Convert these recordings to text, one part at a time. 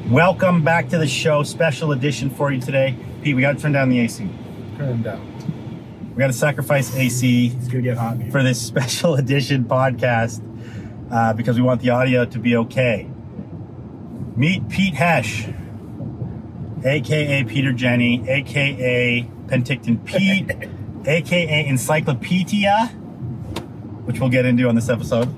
Welcome back to the show. Special edition for you today. Pete, we got to turn down the AC. Turn them down. We got to sacrifice AC It's going to get hot in here. for this special edition podcast because we want the audio to be okay. Meet Pete Hesh, a.k.a. Peter Jenny, a.k.a. Penticton Pete, a.k.a. Encyclopedia, which we'll get into on this episode.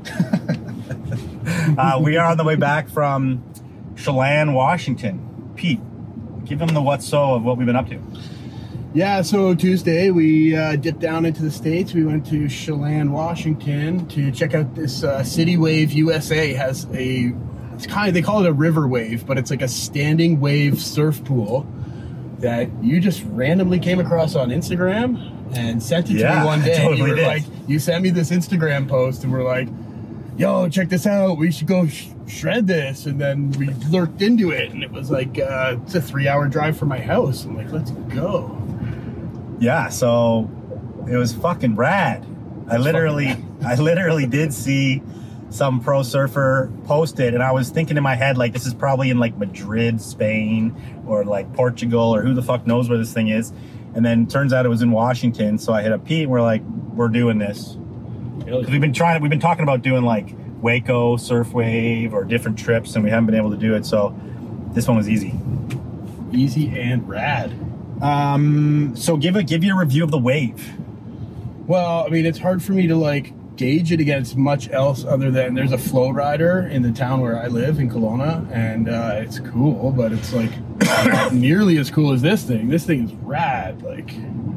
We are on the way back from Chelan, Washington. Pete, give them the what's so of what we've been up to. Yeah, so Tuesday we dipped down into the States. We went to Chelan, Washington to check out this City Wave USA has they call it a river wave, but it's like a standing wave surf pool that you just randomly came across on Instagram and sent it to me one day. Totally you were did. like, you sent me this Instagram post and we're like, yo, check this out. We should go shred this. And then we lurked into it, and it was like, it's a 3-hour drive from my house. I'm like, let's go. Yeah, so it was fucking rad. I literally did see some pro surfer post it, and I was thinking in my head, like, this is probably in like Madrid, Spain, or like Portugal, or who the fuck knows where this thing is. And then turns out it was in Washington. So I hit up Pete and we're like, we're doing this. Because we've been talking about doing like Waco, Surf Wave, or different trips, and we haven't been able to do it. So this one was easy. Easy and rad. So give you a review of the wave. Well, I mean, it's hard for me to like gauge it against much else other than there's a flow rider in the town where I live in Kelowna, and it's cool, but it's like not nearly as cool as this thing. This thing is rad. Like,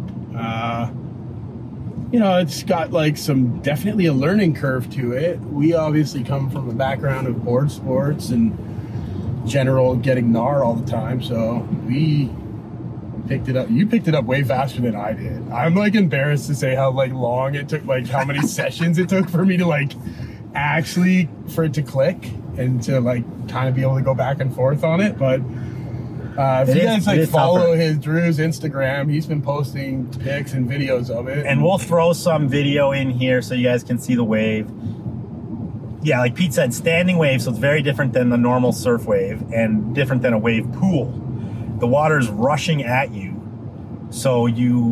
you know, it's got like definitely a learning curve to it. We obviously come from a background of board sports and general getting gnar all the time, so we picked it up. You picked it up way faster than I did. I'm like embarrassed to say how like long it took, like how many sessions it took for me to like actually for it to click and to like kind of be able to go back and forth on it. But if you guys like follow Drew's Instagram, he's been posting pics and videos of it. And we'll throw some video in here so you guys can see the wave. Yeah, like Pete said, standing wave, so it's very different than the normal surf wave and different than a wave pool. The water's rushing at you, so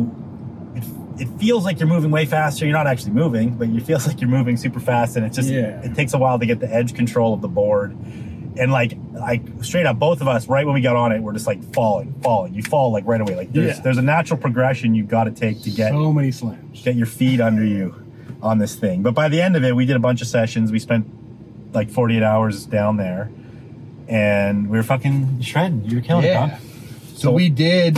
it feels like you're moving way faster. You're not actually moving, but it feels like you're moving super fast, and it takes a while to get the edge control of the board. And like straight up, both of us, right when we got on it, we're just like falling. You fall like right away. Like there's a natural progression you've got to take to get so many slams, get your feet under you on this thing. But by the end of it, we did a bunch of sessions. We spent like 48 hours down there, and we were fucking shredding. You were killing it, huh? So we did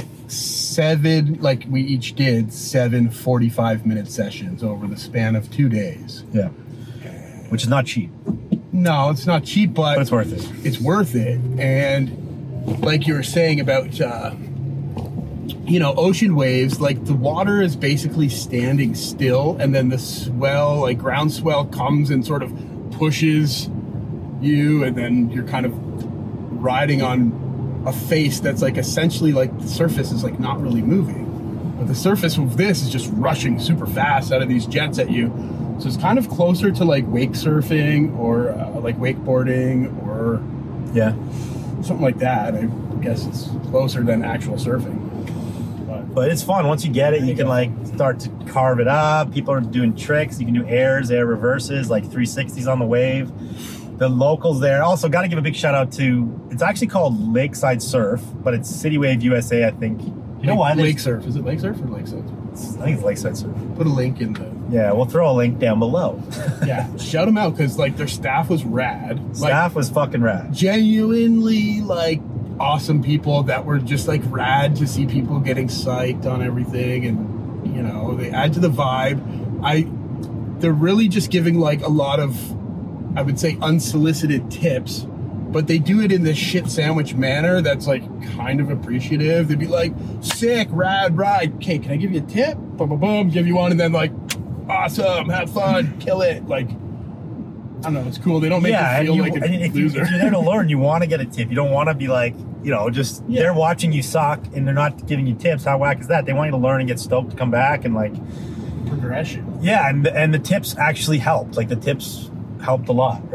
we each did 7 45-minute sessions over the span of 2 days. Yeah. Which is not cheap. No, it's not cheap, but it's worth it. It's worth it. And like you were saying about, you know, ocean waves, like the water is basically standing still, and then the swell, like ground swell, comes and sort of pushes you, and then you're kind of riding on a face that's like essentially like the surface is like not really moving, but the surface of this is just rushing super fast out of these jets at you. So it's kind of closer to like wake surfing or like wakeboarding or something like that. I guess it's closer than actual surfing. But it's fun. Once you get it, you can like start to carve it up. People are doing tricks. You can do airs, air reverses, like 360s on the wave. The locals there. Also, got to give a big shout out to, it's actually called Lakeside Surf, but it's City Wave USA, I think. You know why? Lake Surf. Is it Lake Surf or Lakeside? I think it's Lakeside Surf. Put a link in the... Yeah, we'll throw a link down below. Yeah, shout them out, because like their staff was rad. Staff was fucking rad. Genuinely like awesome people that were just like rad to see people getting psyched on everything, and you know, they add to the vibe. They're really just giving like a lot of, I would say, unsolicited tips, but they do it in this shit sandwich manner that's like kind of appreciative. They'd be like, sick, rad ride. Okay, can I give you a tip? Boom, boom, boom, give you one, and then like, awesome, have fun, kill it. Like, I don't know, it's cool. They don't make you feel like a loser. If you're there to learn, you want to get a tip. You don't want to be like, you know, just they're watching you suck and they're not giving you tips. How whack is that? They want you to learn and get stoked to come back and like progression. Yeah, and the tips actually helped. Like the tips helped a lot, right?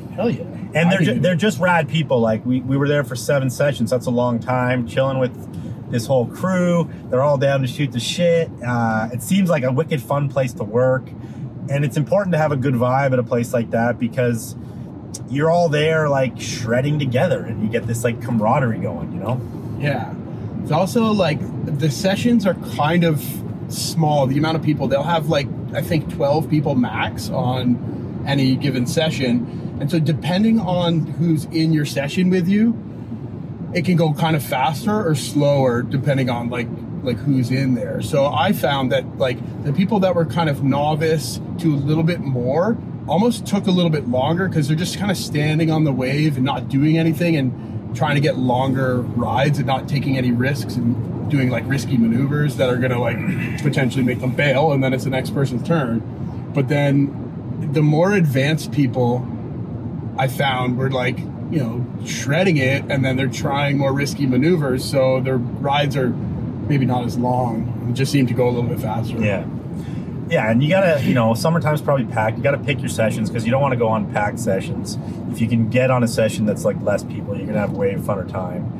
Hell yeah. And they're just rad people. Like we were there for 7 sessions. That's a long time, chilling with this whole crew. They're all down to shoot the shit. It seems like a wicked fun place to work. And it's important to have a good vibe at a place like that because you're all there like shredding together and you get this like camaraderie going, you know? Yeah. It's also like the sessions are kind of small. The amount of people, they'll have like, I think 12 people max on any given session. And so depending on who's in your session with you, it can go kind of faster or slower depending on like who's in there. So I found that like the people that were kind of novice to a little bit more almost took a little bit longer because they're just kind of standing on the wave and not doing anything and trying to get longer rides and not taking any risks and doing like risky maneuvers that are going to like potentially make them bail, and then it's the next person's turn. But then the more advanced people I found were like, you know, shredding it, and then they're trying more risky maneuvers, so their rides are maybe not as long. It just seemed to go a little bit faster. Yeah, and you gotta, you know, summertime's probably packed. You gotta pick your sessions because you don't want to go on packed sessions. If you can get on a session that's like less people, you're gonna have way funner time.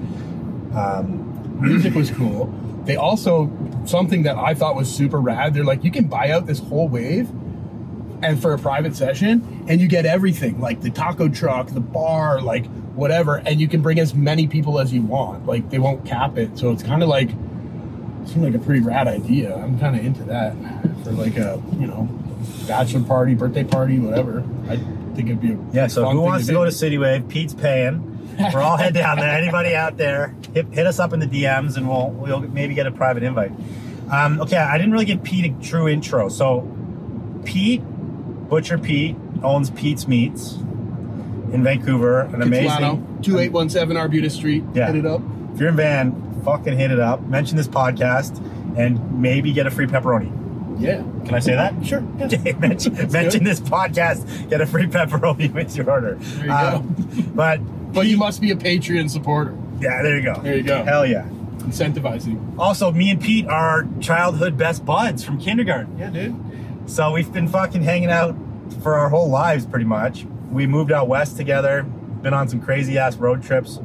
Music was cool. They also, something that I thought was super rad, they're like, you can buy out this whole wave and for a private session, and you get everything, like the taco truck, the bar, like whatever, and you can bring as many people as you want. Like they won't cap it, so it's kind of like, seemed like a pretty rad idea. I'm kind of into that for like a, you know, bachelor party, birthday party, whatever. I think it'd be a so fun who wants to go to do. City Wave? Pete's paying. We're all head down there. Anybody out there, hit us up in the DMs and we'll maybe get a private invite. Okay, I didn't really give Pete a true intro. So Pete, Butcher Pete, owns Pete's Meats in Vancouver. An amazing 2817 Arbutus Street. Yeah. Hit it up. If you're in Van, fucking hit it up. Mention this podcast and maybe get a free pepperoni. Yeah. Can I say that? Sure. Yeah. Okay, mention this podcast, get a free pepperoni with your order. There you go. But you must be a Patreon supporter. Yeah, there you go. There you go. Hell yeah. Incentivizing. Also, me and Pete are childhood best buds from kindergarten. Yeah, dude. So we've been fucking hanging out for our whole lives pretty much. We moved out west together, been on some crazy ass road trips.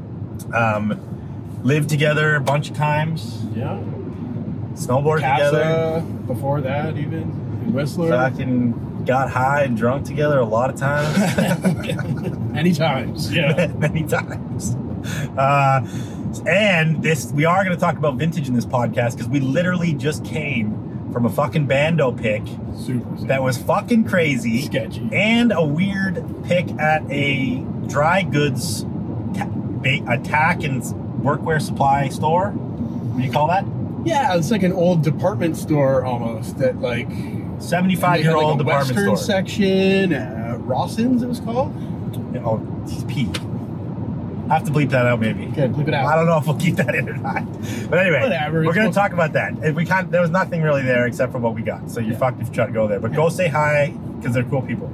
Lived together a bunch of times. Yeah. Snowboarded together. Before that, even in Whistler. Fucking got high and drunk together a lot of times. Many times. Yeah. Many times. And we are going to talk about vintage in this podcast because we literally just came from a fucking bando pick. Super. That was fucking crazy. Sketchy. And a weird pick at a dry goods attack and workwear supply store. What do you call that? Yeah, it's like an old department store almost. That like 75-year-old like department Western store. section. Rawson's it was called. Oh, he's Pete. I have to bleep that out, maybe. Okay, bleep it out. I don't know if we'll keep that in or not. But anyway, Whatever, we're going to talk about that. There was nothing really there except for what we got. So you're fucked if you try to go there. But go say hi because they're cool people.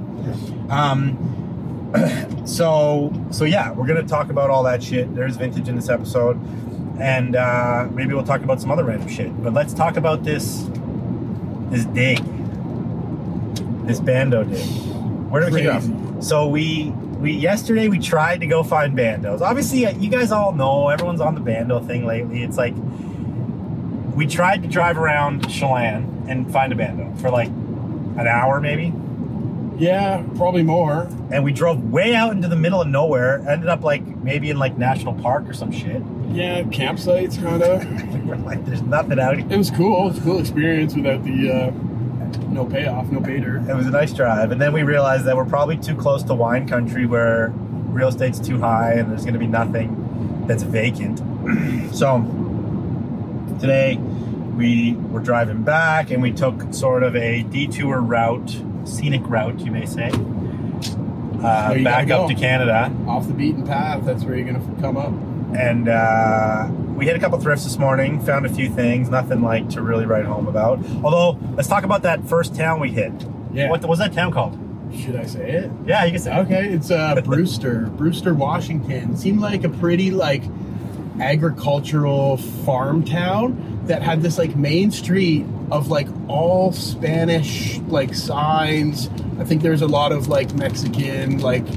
So yeah, we're going to talk about all that shit. There's vintage in this episode. And maybe we'll talk about some other random shit. But let's talk about this dig. This bando dig. Where did we go? So yesterday we tried to go find bandos. Obviously, you guys all know, everyone's on the bando thing lately. It's like, we tried to drive around Chelan and find a bando for like an hour maybe. Yeah, probably more. And we drove way out into the middle of nowhere. Ended up like maybe in like National Park or some shit. Yeah, campsites kind of. We're like, there's nothing out here. It was cool. It was a cool experience without the no payoff, no baiter. It was a nice drive. And then we realized that we're probably too close to wine country where real estate's too high and there's going to be nothing that's vacant. So today we were driving back and we took sort of a detour route, scenic route, you may say, back up to Canada. Off the beaten path, that's where you're going to come up. And we hit a couple thrifts this morning, found a few things, nothing like to really write home about. Although, let's talk about that first town we hit. Yeah. What was that town called? Should I say it? Yeah, you can say it. Okay, it's Brewster, Washington. It seemed like a pretty like agricultural farm town that had this like main street of like all Spanish like signs. I think there's a lot of like Mexican like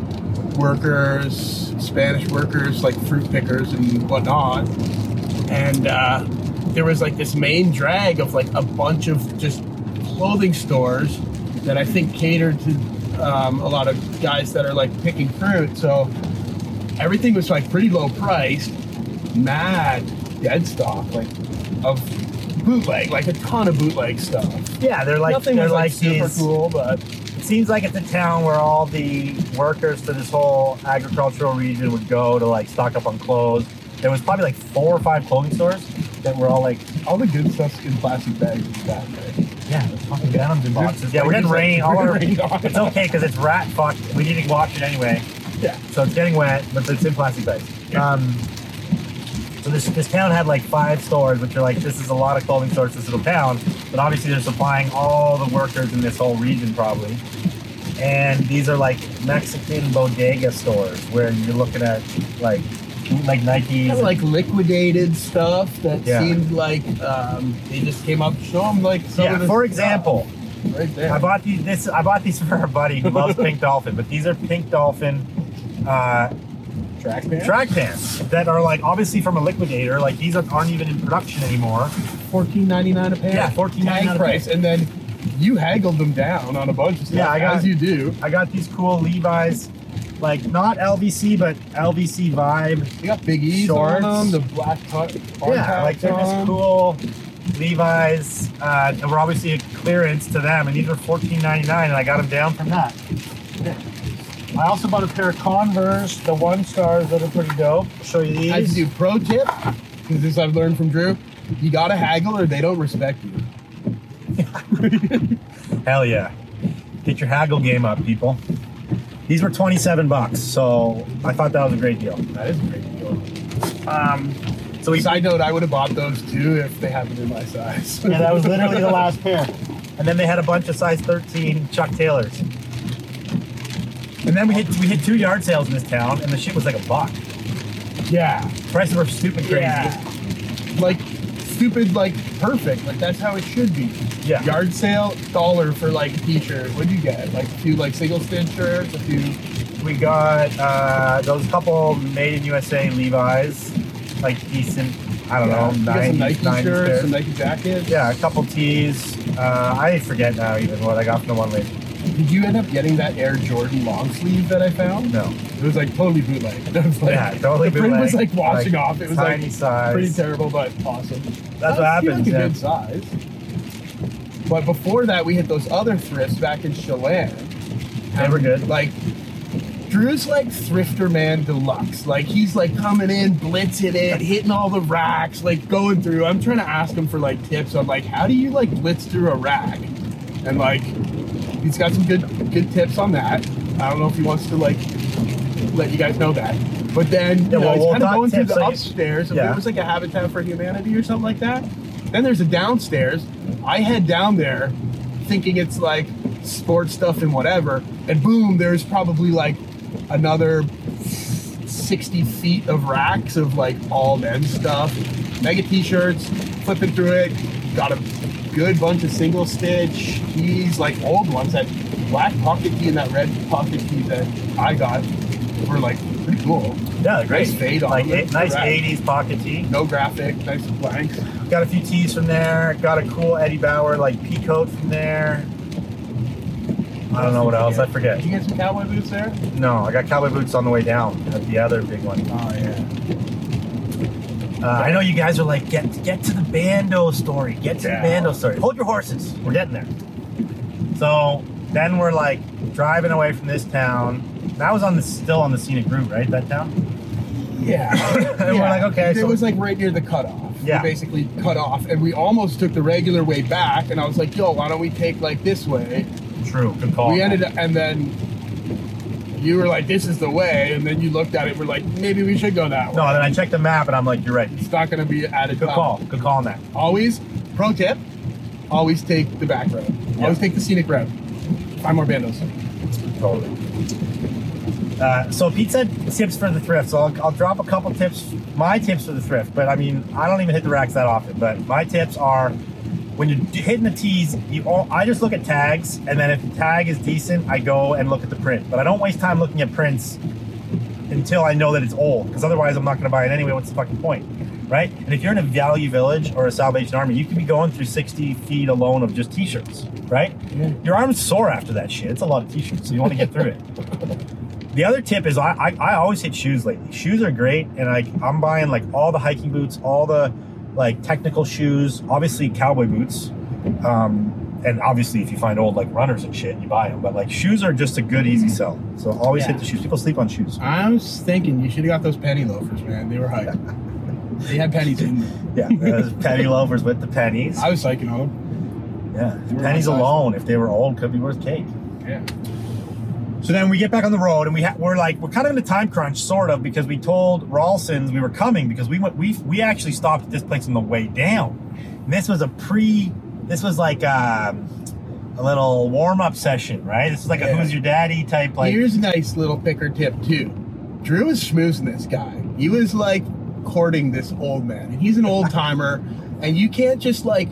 workers, Spanish workers, like fruit pickers and whatnot. And there was like this main drag of like a bunch of just clothing stores that I think catered to a lot of guys that are like picking fruit. So everything was like pretty low priced, mad dead stock, like of bootleg, like a ton of bootleg stuff. Yeah, they're Nothing was like super these, cool, but it seems like it's a town where all the workers for this whole agricultural region would go to like stock up on clothes. There was probably like 4 or 5 clothing stores that were all like, all the good stuff's in plastic bags and stuff, right? yeah, there's fucking denims in boxes. Yeah, we're getting rain. All our, it's okay because it's rat fuck. We need to wash it anyway. Yeah. So it's getting wet, but it's in plastic bags. Yeah. So this town had like 5 stores, which are like, this is a lot of clothing stores, this little town. But obviously they're supplying all the workers in this whole region probably. And these are like Mexican bodega stores where you're looking at like Nikes. Kind of like liquidated stuff that Yeah. seemed like they just came up to show them like some of Yeah, the for stuff. example, Right there. I bought these for our buddy who loves Pink Dolphin, but these are Pink Dolphin track pants. track pants that are like obviously from a liquidator. Like these aren't even in production anymore. $14.99 a pair. Yeah, $14.99 Tag a price, pair. and then you haggled them down on a bunch of stuff. Yeah, I got- as you do. I got these cool Levi's, like not LVC but LVC Vibe. You got Big E's Shorts. on them, the black hard Yeah, like they're just cool Levi's. And we're obviously a clearance to them, and these were $14.99, and I got them down from that. I also bought a pair of Converse, the 1 stars that are pretty dope. I'll show you these. I do pro tip, because this I've learned from Drew. You gotta haggle or they don't respect you. Hell yeah. Get your haggle game up, people. These were $27, so I thought that was a great deal. That is a great deal. So we Side note, I would have bought those too if they happened in my size. yeah, that was literally the last pair. And then they had a bunch of size 13 Chuck Taylors. And then we hit 2 yard sales in this town, and the shit was like $1. Yeah. Prices were stupid crazy. Yeah. Like, stupid, like, perfect. Like, that's how it should be. Yeah. Yard sale, $1 for, like, a t-shirt. What'd you get? Like, a few, like, single stitch shirts, a few... We got those couple made in USA Levi's, like decent, I don't know, You got some 90s, Nike 90s shirts, pairs. some Nike jackets. Yeah, a couple tees. I forget now even what I got from the one lady. Did you end up getting that Air Jordan long sleeve that I found? No. It was, like, totally bootleg. It was, like, Yeah, totally the print was, bootleg, like, washing like, off. It was, tiny like, size. pretty terrible, but awesome. That's what happens, Like a yeah. good size. But before that, we hit those other thrifts back in Chelan. They were good. Like, Drew's like thrifter man deluxe. Like, he's like coming in, blitzing it, hitting all the racks, like going through. I'm trying to ask him for like tips on like, how do you like blitz through a rack? And like, he's got some good tips on that. I don't know if he wants to like let you guys know that. But then, you Yeah, know, well, he's we'll kind of talk going through tips, the so you- upstairs. If yeah. there was like a Habitat for Humanity or something like that. Then there's a downstairs. I head down there thinking it's like sports stuff and whatever. And boom, there's probably like another 60 feet of racks of like all men's stuff. Mega t-shirts, flipping through it. Got a good bunch of single stitch tees, like old ones. That black pocket tee and that red pocket tee that I got were like pretty cool. Yeah, they're great. Nice fade on like them. nice Correct. 80s pocket tee. No graphic, nice blanks. Got a few tees from there. Got a cool Eddie Bauer like pea coat from there. I don't know what else. I forget. Did you get some cowboy boots there? No, I got cowboy boots on the way down at the other big one. Oh yeah. I know you guys are like, get to the Bando story. Get to Yeah. the Bando story. Hold your horses. We're getting there. So then we're like driving away from this town. That was still on the scenic route, right? That town? Yeah. And we're like, okay, It so- was like right near the cutoff. Yeah. We basically cut off, and we almost took the regular way back. And I was like, yo, why don't we take like this way? True. Good call. We ended up, and then you were like, this is the way. And then you looked at it, we're like, maybe we should go that way. No, then I checked the map and I'm like, you're right. It's not going to be added. Good call. Good call on that. Always, pro tip, always take the back road. Yeah. Always take the scenic route. Find more bandos. Totally. So Pete said tips for the thrift. So I'll drop a couple tips, my tips for the thrift. But I mean, I don't even hit the racks that often. But my tips are, when you're hitting the tees, I just look at tags, and then if the tag is decent, I go and look at the print. But I don't waste time looking at prints until I know that it's old, because otherwise I'm not going to buy it anyway. What's the fucking point, right? And if you're in a Value Village or a Salvation Army, you could be going through 60 feet alone of just t-shirts, right? Yeah. Your arm's sore after that shit. It's a lot of t-shirts, so you want to get through it. The other tip is I always hit shoes lately. Shoes are great, and I'm buying like all the hiking boots, all the like technical shoes, obviously cowboy boots, and obviously if you find old like runners and shit, you buy them. But like shoes are just a good easy sell. So always hit the shoes. People sleep on shoes. I was thinking you should have got those penny loafers, man. They were hype. They had pennies in them. Yeah, those penny loafers with the pennies. I was psyching on them. Yeah, the pennies alone, if they were old, could be worth cake. Yeah. So then we get back on the road, and we're kind of in a time crunch, sort of, because we told Rawlson's we were coming, because we actually stopped at this place on the way down. And this was like a little warm-up session, right? This is like a Who's Your Daddy type. Like, here's a nice little picker tip too. Drew was schmoozing this guy. He was like courting this old man, and he's an old timer, and you can't just like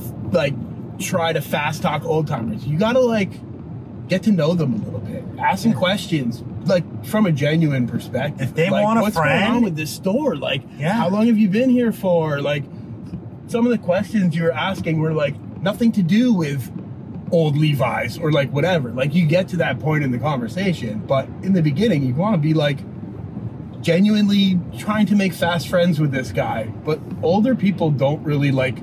try to fast talk old timers. You gotta like get to know them a little bit. Ask them questions, like from a genuine perspective. If they like, want a what's friend, going on with this store? Like, how long have you been here for? Like, some of the questions you were asking were like nothing to do with old Levi's or like whatever. Like, you get to that point in the conversation, but in the beginning, you want to be like genuinely trying to make fast friends with this guy. But older people don't really like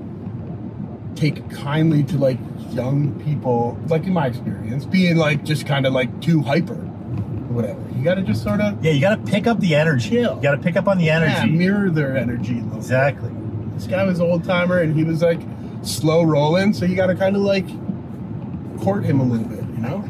take kindly to like young people, like in my experience, being like just kind of like too hyper or whatever. You got to just sort of you got to pick up the energy. Chill. You got to pick up on the energy. Yeah, mirror their energy a little exactly. bit. This guy was old timer, and he was like slow rolling, so you got to kind of like court him a little bit, you know?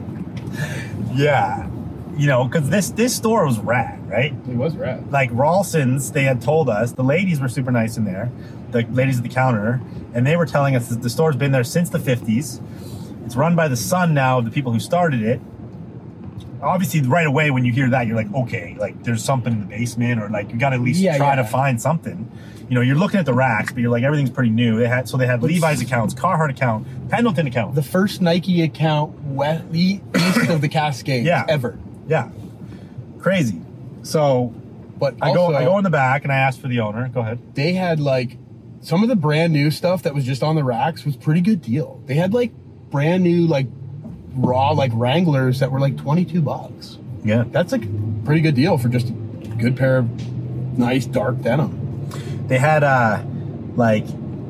Yeah, you know, because this store was rad, right? It was rad. Like Rawlson's, they had told us, the ladies were super nice in there, the ladies at the counter, and they were telling us that the store's been there since the 50s. It's run by the son now of the people who started it. Obviously, right away when you hear that, you're like, okay, like there's something in the basement, or like you got to at least try to find something. You know, you're looking at the racks, but you're like, everything's pretty new. They had Levi's accounts, Carhartt account, Pendleton account. The first Nike account east of the Cascades ever. Yeah. Crazy. So, but I go in the back and I ask for the owner. Go ahead. They had like some of the brand new stuff that was just on the racks was pretty good deal. They had like brand new like raw like Wranglers that were like $22. Yeah. That's like a pretty good deal for just a good pair of nice dark denim. They had like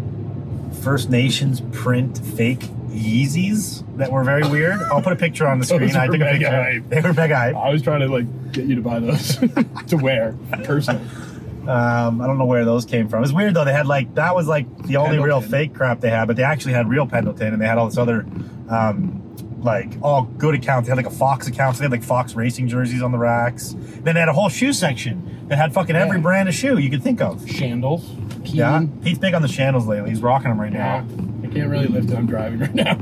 First Nations print fake Yeezys that were very weird. I'll put a picture on the screen. I took a picture. Hype. They were mega hype. I was trying to like get you to buy those to wear personally. I don't know where those came from. It's weird though. They had like, that was like the only real fake crap they had, but they actually had real Pendleton, and they had all this other like all good accounts. They had like a Fox account. So they had like Fox racing jerseys on the racks. Then they had a whole shoe section that had fucking every brand of shoe you could think of. Shandals. Keen. Yeah, Pete's big on the Shandals lately. He's rocking them right now. I can't really lift it. I'm driving right now.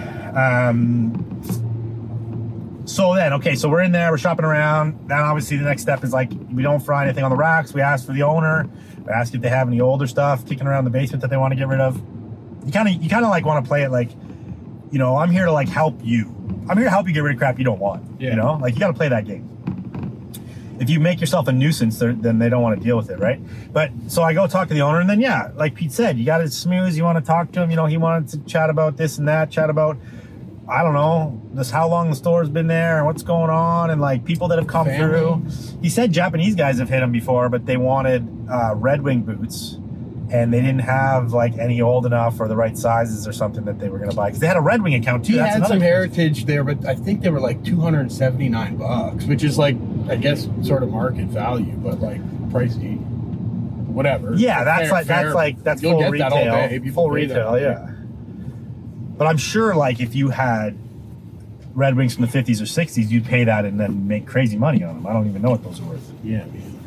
So then, okay, so we're in there, we're shopping around. Then obviously the next step is like, we don't find anything on the racks. We ask for the owner. We ask if they have any older stuff kicking around the basement that they want to get rid of. You kind of like want to play it like, you know, I'm here to like help you. I'm here to help you get rid of crap you don't want. Yeah. You know, like you got to play that game. If you make yourself a nuisance, then they don't want to deal with it, right? But so I go talk to the owner, and then like Pete said, you got to smooth. You want to talk to him. You know, he wanted to chat about this and that, chat about, I don't know, just how long the store's been there and what's going on, and like people that have come through. He said Japanese guys have hit him before, but they wanted Red Wing boots, and they didn't have like any old enough or the right sizes or something that they were going to buy, because they had a Red Wing account too. He had some heritage there, but I think they were like $279, which is like, I guess, sort of market value, but like pricey, whatever. Yeah, that's full retail. That all day. Full retail, yeah. But I'm sure, like, if you had Red Wings from the 50s or 60s, you'd pay that and then make crazy money on them. I don't even know what those are worth. Yeah,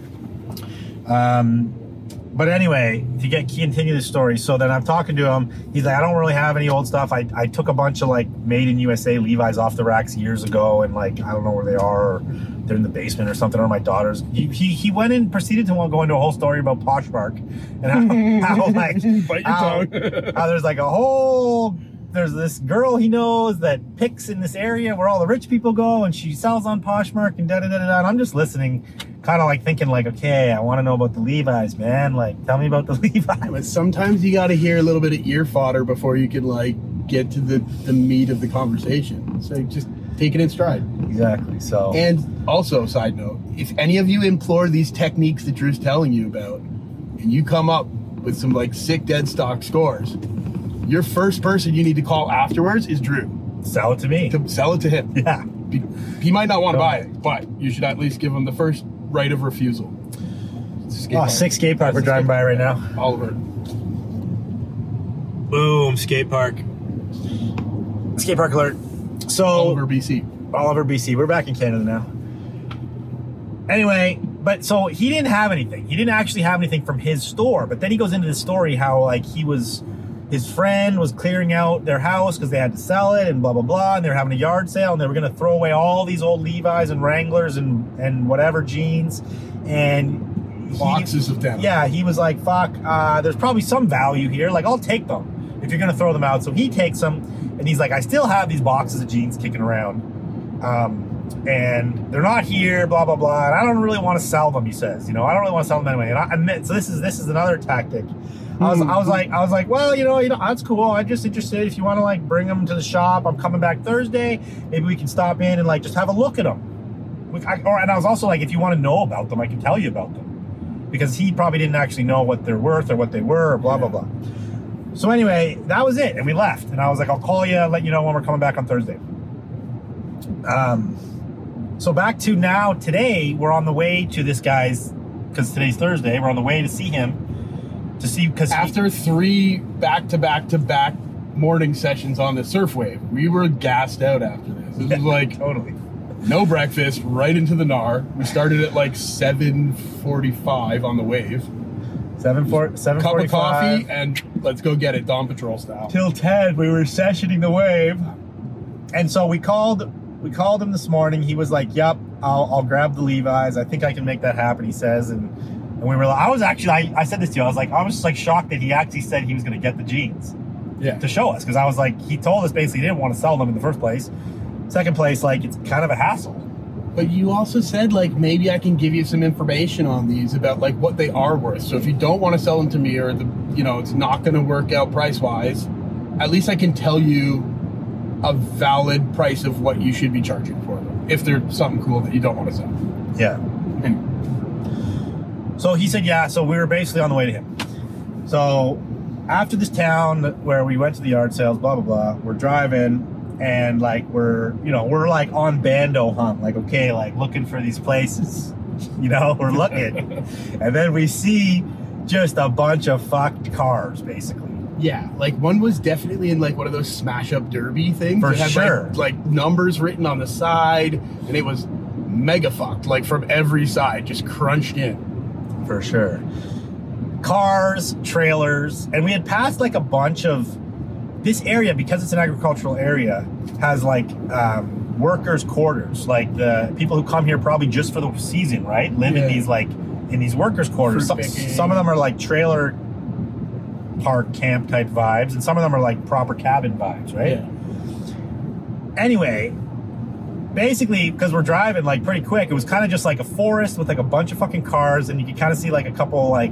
man. But anyway, to continue the story, so then I'm talking to him. He's like, I don't really have any old stuff. I took a bunch of like made in USA Levi's off the racks years ago, and like I don't know where they are, or they're in the basement or something, or my daughter's. He went in, proceeded to go into a whole story about Poshmark and how like how there's like a whole. There's this girl he knows that picks in this area where all the rich people go, and she sells on Poshmark and da-da-da-da-da. And I'm just listening, kind of like thinking like, okay, I want to know about the Levi's, man. Like, tell me about the Levi's. But sometimes you got to hear a little bit of ear fodder before you can like get to the meat of the conversation. So just take it in stride. Exactly. So, and also, side note, if any of you employ these techniques that Drew's telling you about, and you come up with some like sick dead stock scores, your first person you need to call afterwards is Drew. sell it to me. To sell it to him. Yeah. He might not want to buy it, but you should at least give him the first right of refusal. Sick skate park we're driving by right now. Oliver. Boom, skate park. Skate park alert. So Oliver, BC. Oliver, BC. We're back in Canada now. Anyway, but so he didn't have anything. He didn't actually have anything from his store. But then he goes into the story how like his friend was clearing out their house because they had to sell it and blah, blah, blah. And they were having a yard sale and they were going to throw away all these old Levi's and Wranglers and whatever jeans. And boxes of them. Yeah, he was like, fuck, there's probably some value here. Like, I'll take them if you're going to throw them out. So he takes them and he's like, I still have these boxes of jeans kicking around. And they're not here, blah, blah, blah. And I don't really want to sell them, he says. You know, I don't really want to sell them anyway. And I admit, so this is another tactic. I was like, well, you know, that's cool. I'm just interested if you want to like bring them to the shop. I'm coming back Thursday. Maybe we can stop in and like just have a look at them. And I was also like, if you want to know about them, I can tell you about them, because he probably didn't actually know what they're worth or what they were, or blah, blah, blah. So anyway, that was it. And we left. And I was like, I'll call you, let you know when we're coming back on Thursday. So back to now, today, we're on the way to this guy's, because today's Thursday, we're on the way to see him. Because after 3 back-to-back morning sessions on the surf wave, we were gassed out after this. It was like totally no breakfast, right into the NAR. We started at like 7:45 on the wave. 7:45. Cup of coffee and let's go get it, Dawn Patrol style. Till 10, we were sessioning the wave, and so we called him this morning. He was like, "Yep, I'll grab the Levi's. I think I can make that happen." He says, and we were. I said this to you. I was just like shocked that he actually said he was going to get the jeans. Yeah. To show us, because I was like, he told us basically he didn't want to sell them in the first place. Second place, like, it's kind of a hassle. But you also said, like, maybe I can give you some information on these about, like, what they are worth. So if you don't want to sell them to me, or, it's not going to work out price-wise, at least I can tell you a valid price of what you should be charging for them, if they're something cool that you don't want to sell. Yeah. Anyway. So he said, yeah, so we were basically on the way to him. So after this town where we went to the yard sales, blah, blah, blah, we're driving. And like we're like on bando hunt, like, okay, like looking for these places, we're looking, and then we see just a bunch of fucked cars, basically. Yeah, like one was definitely in like one of those smash up derby things. For it had sure, like numbers written on the side, and it was mega fucked, like from every side, just crunched in. For sure, cars, trailers, and we had passed like a bunch of. This area, because it's an agricultural area, has like workers' quarters. Like the people who come here probably just for the season, right? Live in these workers' quarters. Some of them are like trailer park camp type vibes, and some of them are like proper cabin vibes, right? Yeah. Anyway, basically, because we're driving like pretty quick, it was kind of just like a forest with like a bunch of fucking cars, and you could kind of see like a couple like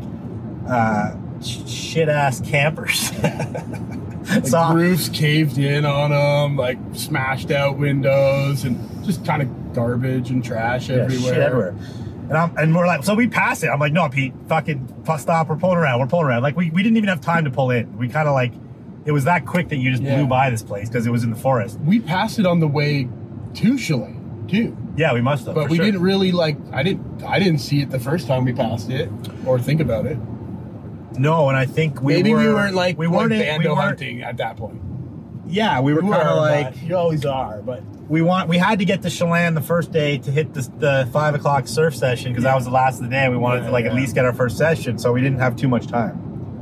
shit ass campers. Like roofs caved in on them, like smashed out windows, and just kind of garbage and trash everywhere. Shit everywhere. And we're like, so we pass it. I'm like, no, Pete, fucking stop. We're pulling around. Like we didn't even have time to pull in. We kind of like, it was that quick that you just blew by this place because it was in the forest. We passed it on the way to Chalet too. Yeah, we must have. But we didn't really like. I didn't see it the first time we passed it or think about it. No, and I think we weren't bando hunting at that point. Yeah, we were kind of like, you always are, but we had to get to Chelan the first day to hit the 5 o'clock surf session because that was the last of the day. We wanted to at least get our first session, so we didn't have too much time.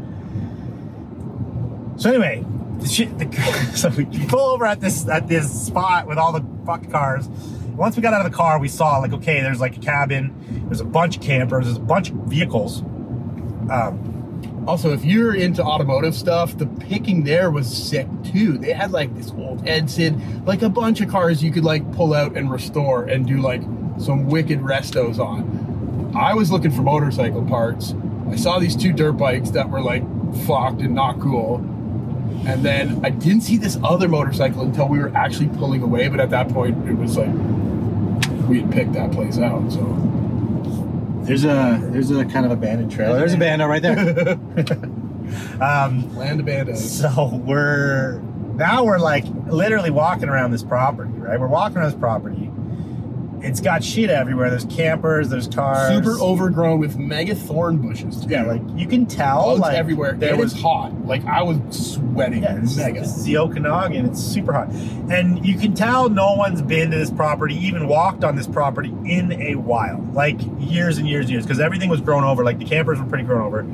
So anyway, so we pull over at this spot with all the fucked cars. Once we got out of the car, we saw like, okay, there's like a cabin, there's a bunch of campers, there's a bunch of vehicles. Also, if you're into automotive stuff, the picking there was sick too. They had like this old Edson, like a bunch of cars you could like pull out and restore and do like some wicked restos on. I was looking for motorcycle parts. I saw these 2 dirt bikes that were like fucked and not cool. And then I didn't see this other motorcycle until we were actually pulling away. But at that point, it was like we had picked that place out. So there's a kind of abandoned trailer. There's a bando right there. Land of bandos. So we're like literally walking around this property, right? We're walking around this property. It's got shit everywhere. There's campers, there's cars. Super overgrown with mega thorn bushes too. Yeah, like you can tell. Bugs like, everywhere. It was hot. Like I was sweating. Yeah, mega. This is the Okanagan. It's super hot. And you can tell no one's been to this property, even walked on this property in a while. Like years and years and years. Because everything was grown over. Like the campers were pretty grown over.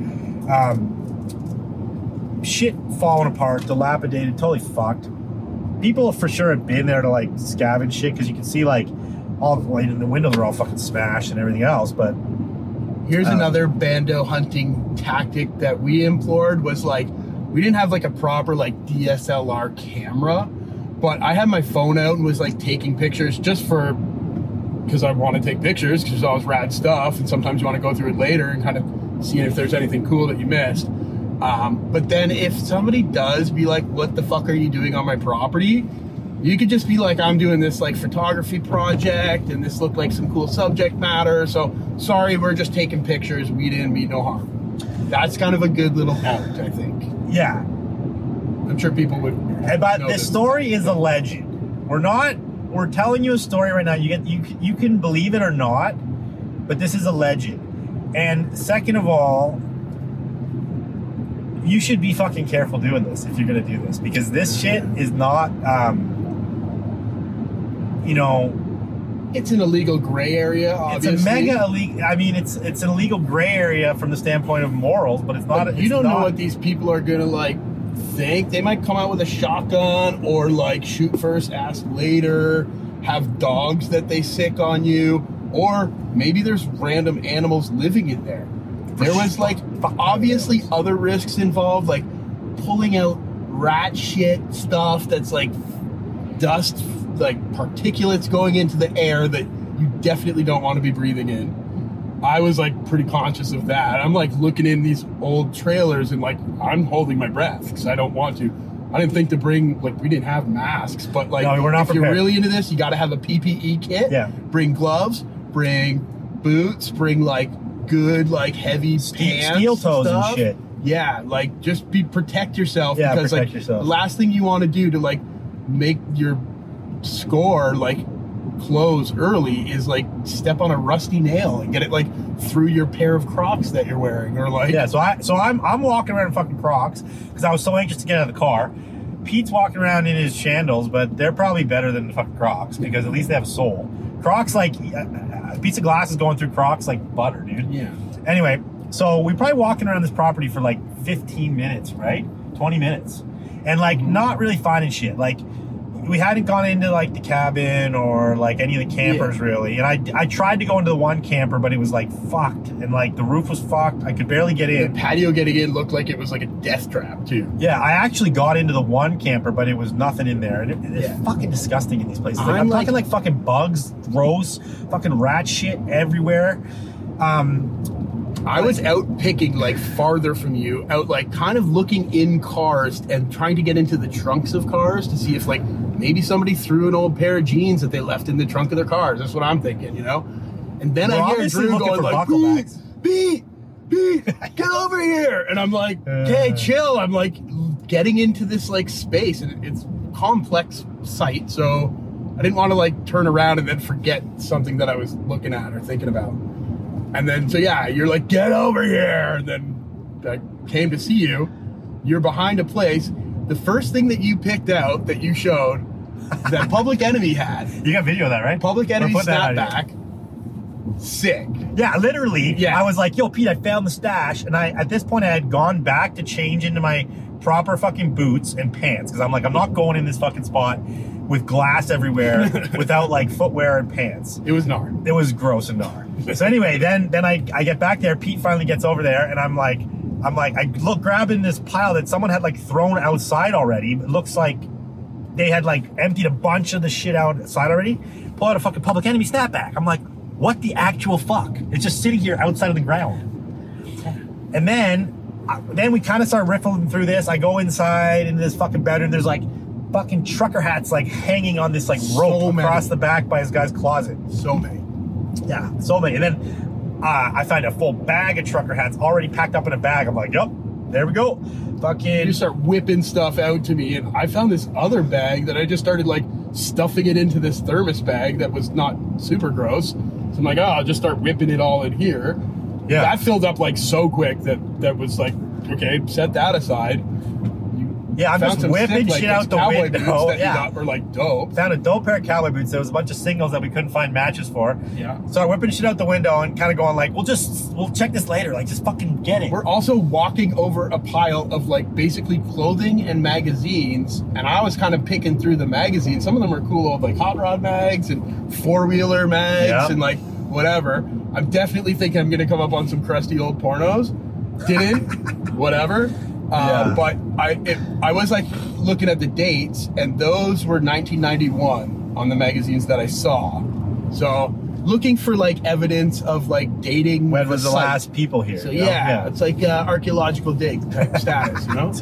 Shit falling apart, dilapidated, totally fucked. People for sure have been there to like scavenge shit because you can see like all the windows are all fucking smashed and everything else. But here's another bando hunting tactic that we implored was like we didn't have like a proper like DSLR camera, but I had my phone out and was like taking pictures just for because I want to take pictures because there's always rad stuff and sometimes you want to go through it later and kind of see if there's anything cool that you missed. But then if somebody does be like, what the fuck are you doing on my property? You could just be like, I'm doing this like photography project and this looked like some cool subject matter. So sorry, we're just taking pictures. We didn't mean no harm. That's kind of a good little out, I think. Yeah. I'm sure people would. But this story is alleged. We're telling you a story right now. You can believe it or not, but this is alleged. And second of all, you should be fucking careful doing this if you're going to do this because this shit is not, it's an illegal gray area, obviously. It's a mega illegal. I mean, it's an illegal gray area from the standpoint of morals, but it's not. But you don't know what these people are gonna like think. They might come out with a shotgun or like shoot first, ask later. Have dogs that they sick on you, or maybe there's random animals living in there. There was like obviously other risks involved, like pulling out rat shit stuff that's like dust, like particulates going into the air that you definitely don't want to be breathing in. I was like pretty conscious of that. I'm like looking in these old trailers and like I'm holding my breath because I don't want to. I didn't think to bring, like we didn't have masks, but like no, we're not if prepared. You're really into this, you got to have a PPE kit. Yeah. Bring gloves, bring boots, bring like good like heavy pants, steel toes and shit. Yeah, like just protect yourself because protect like yourself. the last thing you want to do to like make your score like close early is like step on a rusty nail and get it like through your pair of Crocs that you're wearing or like I'm walking around in fucking Crocs because I was so anxious to get out of the car. Pete's walking around in his sandals, but they're probably better than the fucking Crocs because at least they have a sole. Crocs, like a piece of glass is going through Crocs like butter, dude. Yeah. Anyway, so we probably walking around this property for like 15 minutes, right? 20 minutes. And like not really finding shit. Like we hadn't gone into like the cabin or like any of the campers really. And I tried to go into the one camper, but it was like fucked. And like the roof was fucked. I could barely get in. The patio getting in looked like it was like a death trap too. Yeah, I actually got into the one camper, but it was nothing in there. And it's fucking disgusting in these places. Like, I'm talking like fucking bugs, gross, fucking rat shit everywhere. I was out picking like farther from you, out like kind of looking in cars and trying to get into the trunks of cars to see if like maybe somebody threw an old pair of jeans that they left in the trunk of their cars. That's what I'm thinking, you know? And then I hear Drew going like, Pete, get over here. And I'm like, okay, chill. I'm like getting into this like space and it's a complex site. So I didn't want to like turn around and then forget something that I was looking at or thinking about. And then, so yeah, you're like, get over here. And then I came to see you. You're behind a place. The first thing that you picked out that you showed that Public Enemy had. You got video of that, right? Public Enemy snapback. Sick. Yeah, literally. Yeah. I was like, yo, Pete, I found the stash. And at this point, I had gone back to change into my proper fucking boots and pants. Because I'm like, I'm not going in this fucking spot with glass everywhere without like footwear and pants. It was gnar. It was gross and gnar. So anyway, then I get back there. Pete finally gets over there, and I'm like, I look grabbing this pile that someone had like thrown outside already. It looks like they had like emptied a bunch of the shit outside already. Pull out a fucking Public Enemy snapback. I'm like, what the actual fuck? It's just sitting here outside of the ground. And then we kind of start riffling through this. I go inside into this fucking bedroom. There's like fucking trucker hats like hanging on this like rope across the back by his guy's closet. So many. Yeah, so many. And then I find a full bag of trucker hats already packed up in a bag. I'm like, yep, there we go. Fucking. You start whipping stuff out to me, and I found this other bag that I just started like stuffing it into this thermos bag that was not super gross. So I'm like, oh, I'll just start whipping it all in here. Yeah. That filled up like so quick that was like, okay, set that aside. Yeah, I'm just whipping shit out the window. That you thought were like dope. Found a dope pair of cowboy boots. There was a bunch of singles that we couldn't find matches for. Yeah. So I'm whipping shit out the window and kind of going like, we'll check this later. Like, just fucking get it. We're also walking over a pile of like basically clothing and magazines, and I was kind of picking through the magazines. Some of them are cool old like hot rod mags and four-wheeler mags and like whatever. I'm definitely thinking I'm gonna come up on some crusty old pornos. Didn't. Whatever. But I was like looking at the dates, and those were 1991 on the magazines that I saw. So looking for like evidence of like dating. When was the site. last people here? So yeah, it's like archaeological dig type status, you know.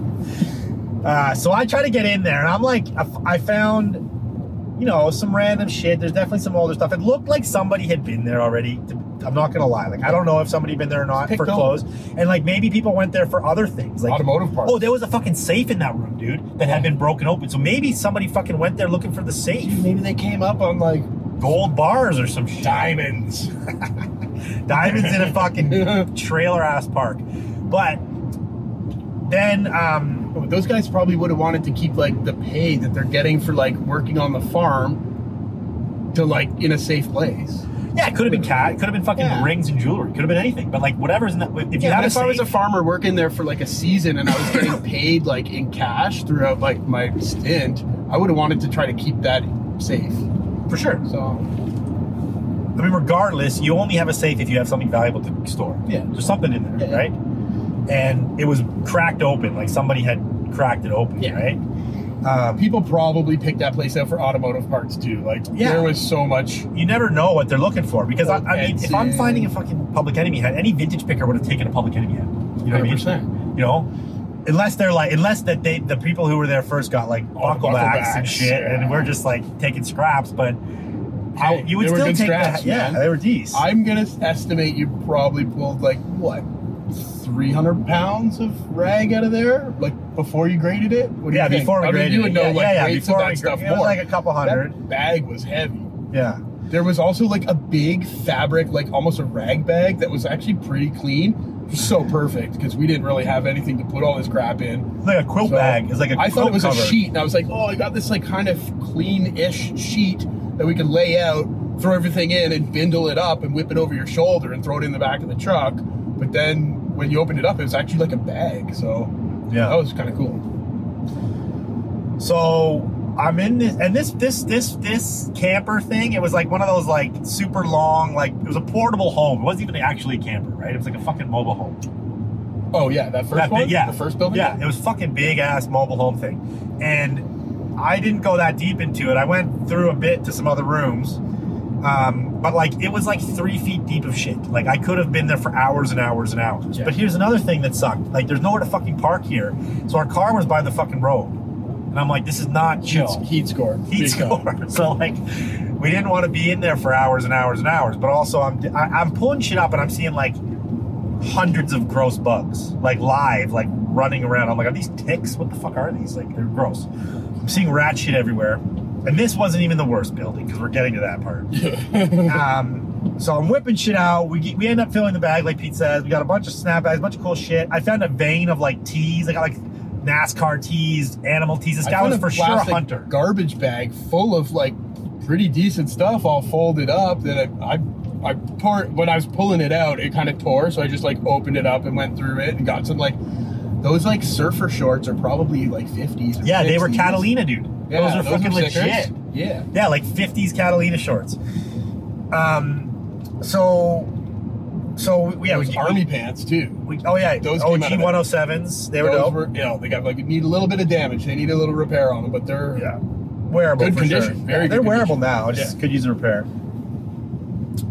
So I try to get in there, and I'm like, I found, you know, some random shit. There's definitely some older stuff. It looked like somebody had been there already. I'm not gonna lie. Like, I don't know if somebody had been there or not for clothes. And like, maybe people went there for other things. Like automotive parts. Oh, there was a fucking safe in that room, dude, that had been broken open. So maybe somebody fucking went there looking for the safe. Maybe they came up on like gold bars or some shit. Diamonds. Diamonds in a fucking trailer ass park. But then those guys probably would have wanted to keep like the pay that they're getting for like working on the farm to like in a safe place. Yeah, it could have been cat. It could have been fucking rings and jewelry. It could have been anything. But like, whatever's in that. If you had if I was a farmer working there for like a season and I was getting paid like in cash throughout like my stint, I would have wanted to try to keep that safe. For sure. So, I mean, regardless, you only have a safe if you have something valuable to store. Yeah. There's something in there, right? And it was cracked open. Like somebody had cracked it open, right? People probably picked that place out for automotive parts too. Like, there was so much. You never know what they're looking for, because I mean, if I'm finding a fucking Public Enemy hat, any vintage picker would have taken a Public Enemy hat. You know what I mean? 100%. You know, unless that the people who were there first got like bucklebacks and shit, and we're just like taking scraps, but. You would still take that. Yeah, they were decent. I'm gonna estimate you probably pulled like what, 300 pounds of rag out of there, like before you graded it. What do you think? Before we graded it. You would know weights of that stuff more. It was like a couple hundred. That bag was heavy. Yeah. There was also like a big fabric, like almost a rag bag that was actually pretty clean. It was so perfect because we didn't really have anything to put all this crap in. It's like a quilt bag. It's like a I thought it was cover. a sheet, and I was like, oh, I got this like kind of clean-ish sheet that we could lay out, throw everything in, and bindle it up and whip it over your shoulder and throw it in the back of the truck. But then when you opened it up, it was actually like a bag. So yeah, that was kind of cool. So I'm in this, and this camper thing, it was like one of those like super long, like it was a portable home. It wasn't even actually a camper, right? It was like a fucking mobile home. Oh yeah, that first one? The first building? Yeah, it was fucking big ass mobile home thing. And I didn't go that deep into it. I went through a bit to some other rooms. But like, it was like 3 feet deep of shit. Like, I could have been there for hours and hours and hours. Yeah. But here's another thing that sucked. Like, there's nowhere to fucking park here. So our car was by the fucking road. And I'm like, this is not chill. Heat score. Heat score. So like, we didn't want to be in there for hours and hours and hours. But also, I'm pulling shit up and I'm seeing like hundreds of gross bugs. Like live, like running around. I'm like, are these ticks? What the fuck are these? Like, they're gross. I'm seeing rat shit everywhere. And this wasn't even the worst building, because we're getting to that part. So I'm whipping shit out. We end up filling the bag, like Pete says. We got a bunch of snap bags, a bunch of cool shit. I found a vein of like tees. I got like NASCAR tees, animal tees. This guy was for sure a hunter. Garbage bag full of like pretty decent stuff, all folded up. That I tore when I was pulling it out. It kind of tore, so I just like opened it up and went through it and got some like those like surfer shorts are probably like 50s. Or yeah, 60s. they were Catalina, dude. Yeah, those are fucking legit. Yeah. Yeah, like 50s Catalina shorts. So yeah, those army pants too. Those OG 107s. They were dope. They got like need a little bit of damage. They need a little repair on them, but they're wearable. Good for condition. Sure. Very good they're wearable condition. now. Just could use a repair.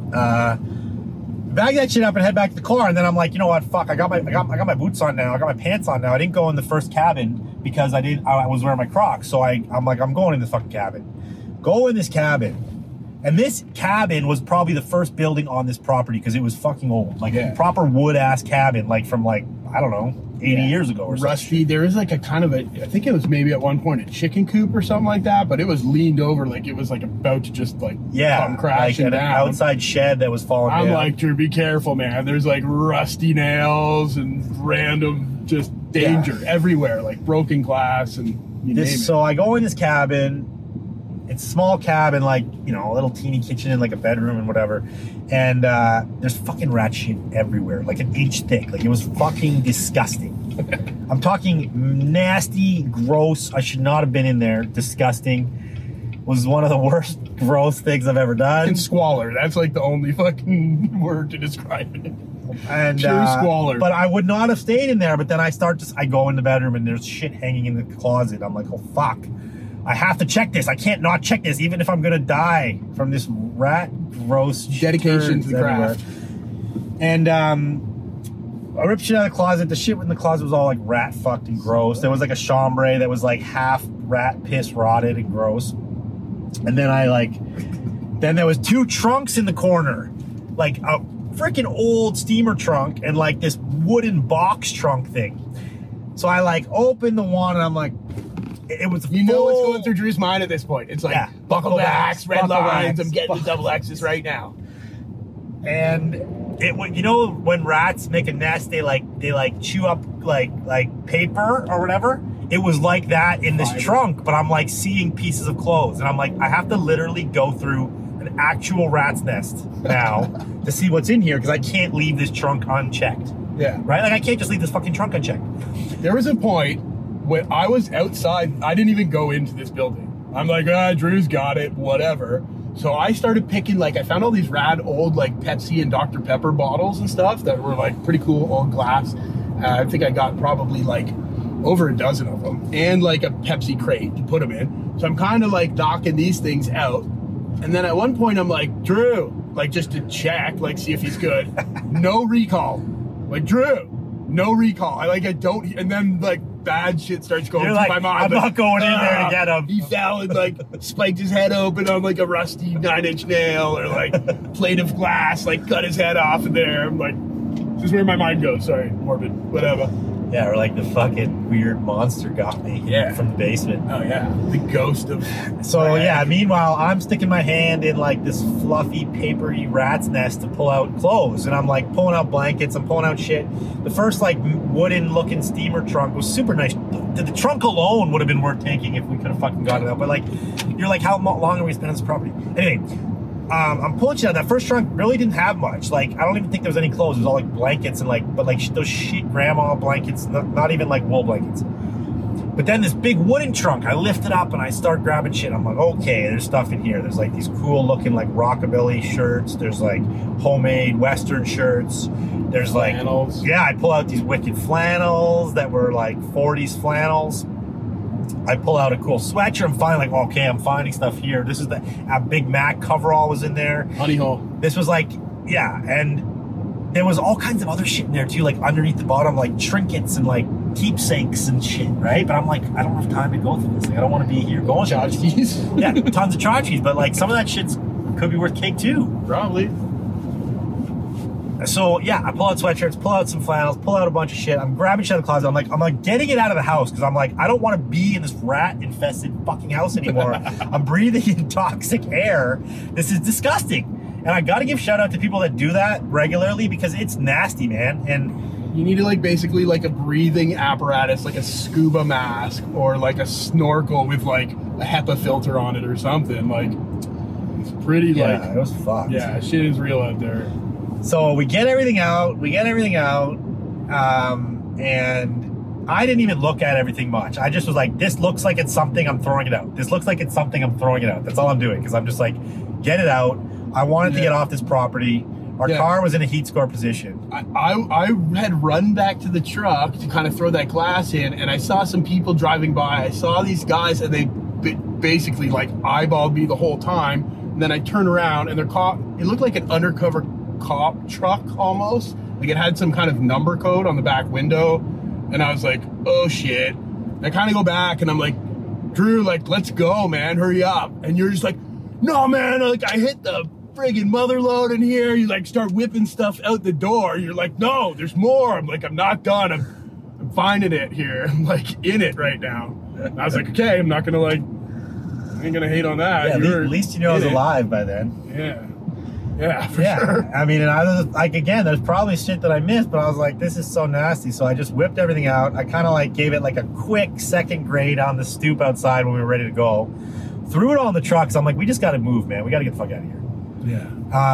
bag that shit up and head back to the car. And then I'm like, you know what? Fuck, I got my boots on now. I got my pants on now. I didn't go in the first cabin because I was wearing my Crocs. So I'm like, I'm going in this fucking cabin. Go in this cabin. And this cabin was probably the first building on this property because it was fucking old. Like a proper wood ass cabin, like from like, I don't know, 80 years ago or something. Rusty. There was like a kind of I think it was maybe at one point a chicken coop or something like that, but it was leaned over like it was like about to just like come crashing like down. An outside shed that was falling down. I'm like, Drew, be careful, man. There's like rusty nails and random just danger everywhere, like broken glass and you name it. So I go in this cabin. It's a small cabin, like, you know, a little teeny kitchen and like a bedroom and whatever. And there's fucking rat shit everywhere, like an inch thick. Like, it was fucking disgusting. I'm talking nasty, gross. I should not have been in there. Disgusting. Was one of the worst, gross things I've ever done. And squalor. That's like the only fucking word to describe it. And pure squalor. But I would not have stayed in there. But then I go in the bedroom and there's shit hanging in the closet. I'm like, oh, fuck. I have to check this. I can't not check this, even if I'm gonna die from this rat gross dedication to the craft. And I ripped shit out of the closet. The shit in the closet was all like rat fucked and gross. There was like a chambray that was like half rat piss rotted and gross. And then then there was 2 trunks in the corner, like a freaking old steamer trunk and like this wooden box trunk thing. So I like opened the one and I'm like, it was you know what's going through Drew's mind at this point. It's like buckle backs, red lines. I'm getting the double X's right now. And you know when rats make a nest, they chew up like paper or whatever. It was like that in this trunk, but I'm like seeing pieces of clothes, and I'm like, I have to literally go through an actual rat's nest now to see what's in here because I can't leave this trunk unchecked. Yeah. Right? Like I can't just leave this fucking trunk unchecked. There was a point when I was outside, I didn't even go into this building. I'm like, Drew's got it, whatever. So I started picking, I found all these rad old, Pepsi and Dr. Pepper bottles and stuff that were, pretty cool old glass. I think I got probably, over a dozen of them. And, a Pepsi crate to put them in. So I'm kind of, knocking these things out. And then at one point, I'm like, Drew, just to check, see if he's good. No recall. Drew, no recall. I don't, and then, bad shit starts going through my mind. I'm not going in there to get him. He fell and spiked his head open on a rusty 9-inch nail or plate of glass, cut his head off in there. I'm like, this is where my mind goes. Sorry, morbid, whatever. Yeah, or the fucking weird monster got me from the basement. Oh yeah, the ghost of. So meanwhile I'm sticking my hand in this fluffy papery rat's nest to pull out clothes, and I'm pulling out blankets, I'm pulling out shit. The first wooden looking steamer trunk was super nice. The trunk alone would have been worth taking if we could have fucking gotten it out. But you're how long are we spending on this property? Anyway, I'm pulling shit out. That first trunk really didn't have much. I don't even think there was any clothes. It was all blankets and those shit grandma blankets, not even wool blankets. But then this big wooden trunk, I lift it up and I start grabbing shit. I'm like, okay, there's stuff in here. There's these cool looking rockabilly shirts. There's homemade Western shirts. There's flannels. Yeah, I pull out these wicked flannels that were 40s flannels. I pull out a cool sweatshirt. I'm finally okay, I'm finding stuff here. This is a Big Mac coverall was in there. Honey hole. This was and there was all kinds of other shit in there too, underneath the bottom, trinkets and keepsakes and shit, right? But I'm I don't have time to go through this. I don't want to be here going tchotchkes. Yeah, tons of tchotchkes, but some of that shit's could be worth cake too. Probably. So yeah, I pull out sweatshirts, pull out some flannels, pull out a bunch of shit. I'm grabbing shit out of the closet. I'm getting it out of the house because I don't want to be in this rat-infested fucking house anymore. I'm breathing in toxic air. This is disgusting. And I got to give shout out to people that do that regularly because it's nasty, man. And you need to basically a breathing apparatus, a scuba mask or a snorkel with a HEPA filter on it or something. It's pretty it was fucked. Yeah, shit is real out there. So we get everything out, and I didn't even look at everything much. I just was this looks like it's something, I'm throwing it out. This looks like it's something, I'm throwing it out. That's all I'm doing, because I'm just get it out. I wanted to get off this property. Our car was in a heat score position. I had run back to the truck to kind of throw that glass in, and I saw some people driving by. I saw these guys, and they basically eyeballed me the whole time. And then I turn around and it looked like an undercover cop truck almost. Like it had some kind of number code on the back window. And I was like, oh shit. And I kind of go back and I'm like, Drew, like, let's go, man, hurry up. And you're just like, no, man, like I hit the friggin' mother load in here. You like start whipping stuff out the door. You're like, no, there's more. I'm like, I'm not done. I'm finding it here. I'm like in it right now. And I was like, okay, I'm not gonna like, I ain't gonna hate on that. Yeah, at least you know I was alive by then. Yeah. Yeah, for sure. I mean, and I was like, again, there's probably shit that I missed, but I was like, this is so nasty. So I just whipped everything out. I kind of like gave it like a quick second grade on the stoop outside when we were ready to go. Threw it all in the trucks. I'm like, we just got to move, man. We got to get the fuck out of here. Yeah.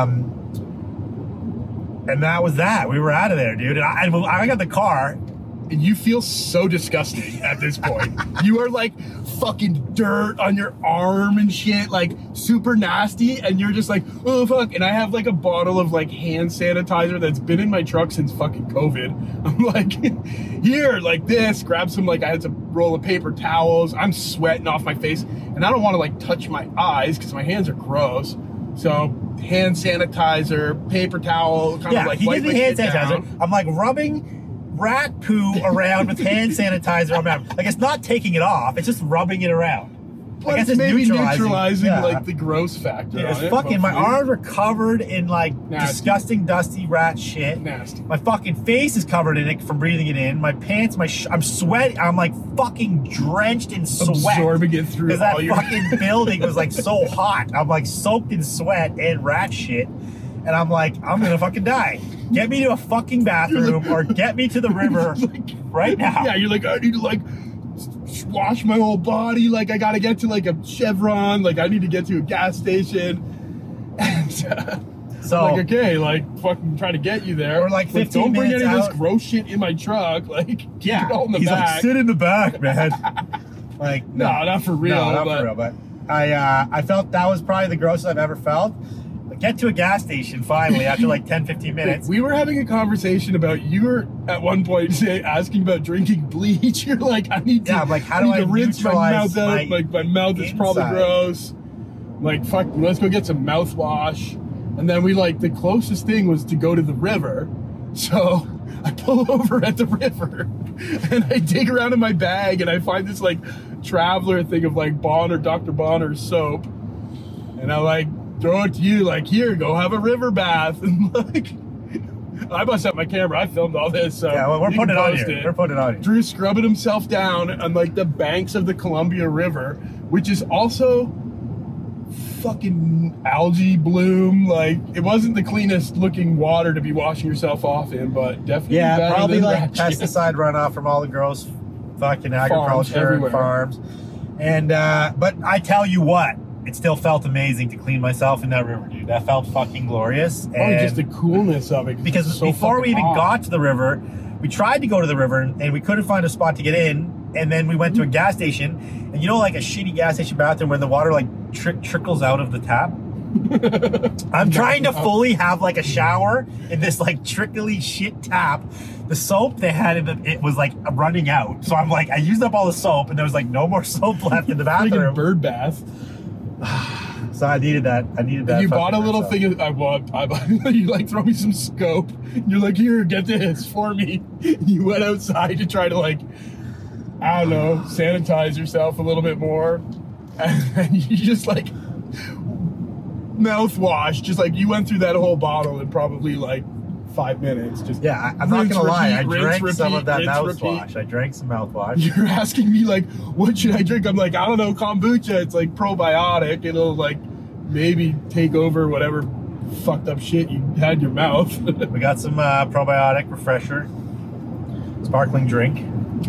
And that was that. We were out of there, dude. And I got the car. And you feel so disgusting at this point. You are like fucking dirt on your arm and shit, like super nasty. And you're just like, oh fuck. And I have like a bottle of like hand sanitizer that's been in my truck since fucking COVID. I'm like, here, like this, grab some, like I had some roll of paper towels. I'm sweating off my face. And I don't want to like touch my eyes because my hands are gross. So hand sanitizer, paper towel, kind of like he wipe gives my me hand shit sanitizer. down. I'm like rubbing rat poo around with hand sanitizer around. Like it's not taking it off, it's just rubbing it around. Like it's maybe neutralizing like the gross factor. Yeah, it's on fucking, it, my arms are covered in like nasty. Disgusting, dusty rat shit. Nasty. My fucking face is covered in it from breathing it in. My pants, I'm sweating. I'm like fucking drenched in sweat. Absorbing it through because that all your... fucking building was like so hot. I'm like soaked in sweat and rat shit. And I'm like, I'm gonna fucking die. Get me to a fucking bathroom or get me to the river right now. Yeah, you're like, I need to like wash my whole body. Like I gotta get to like a Chevron. Like I need to get to a gas station. And so I'm like, okay, like fucking try to get you there. Or like 15 don't bring any minutes of this gross shit in my truck. Like keep it all in the he's back. like, sit in the back, man. Like no, not for real. No, not for real. But I felt that was probably the grossest I've ever felt. Get to a gas station finally after like 10-15 minutes. We were having a conversation about, you were at one point asking about drinking bleach. You're like, I need to, I'm like, how do I rinse my mouth out? Like my mouth is probably gross. Like fuck, let's go get some mouthwash. And then we like, the closest thing was to go to the river. So I pull over at the river and I dig around in my bag and I find this like traveler thing of like Bonner, Dr. Bonner's soap. And I like throw it to you, like, here, go have a river bath. And like, I bust out my camera. I filmed all this. So yeah, well, we're putting it on you. We're putting it on you. Drew scrubbing himself down on like the banks of the Columbia River, which is also fucking algae bloom. Like, it wasn't the cleanest looking water to be washing yourself off in, but definitely better probably than like that pesticide runoff from all the gross fucking agriculture and farms. And but I tell you what, it still felt amazing to clean myself in that river, dude. That felt fucking glorious. And just the coolness of it. Because before we even got to the river, we tried to go to the river and we couldn't find a spot to get in. And then we went to a gas station. And you know, like a shitty gas station bathroom where the water like trickles out of the tap? I'm trying to fully have like a shower in this like trickly shit tap. The soap they had it was like running out. So I'm like, I used up all the soap and there was like no more soap left in the bathroom. Bird bath. So I needed that. And you bought a little thing of, you like throw me some scope. You're like, here, get this for me. You went outside to try to like, I don't know, sanitize yourself a little bit more. And you just like mouthwash, just like you went through that whole bottle in probably like 5 minutes. Just I'm not gonna lie, I drank some of that mouthwash. I drank some mouthwash. You're asking me like, what should I drink? I'm like, I don't know, kombucha. It's like probiotic. It'll like maybe take over whatever fucked up shit you had in your mouth. We got some probiotic refresher, sparkling drink.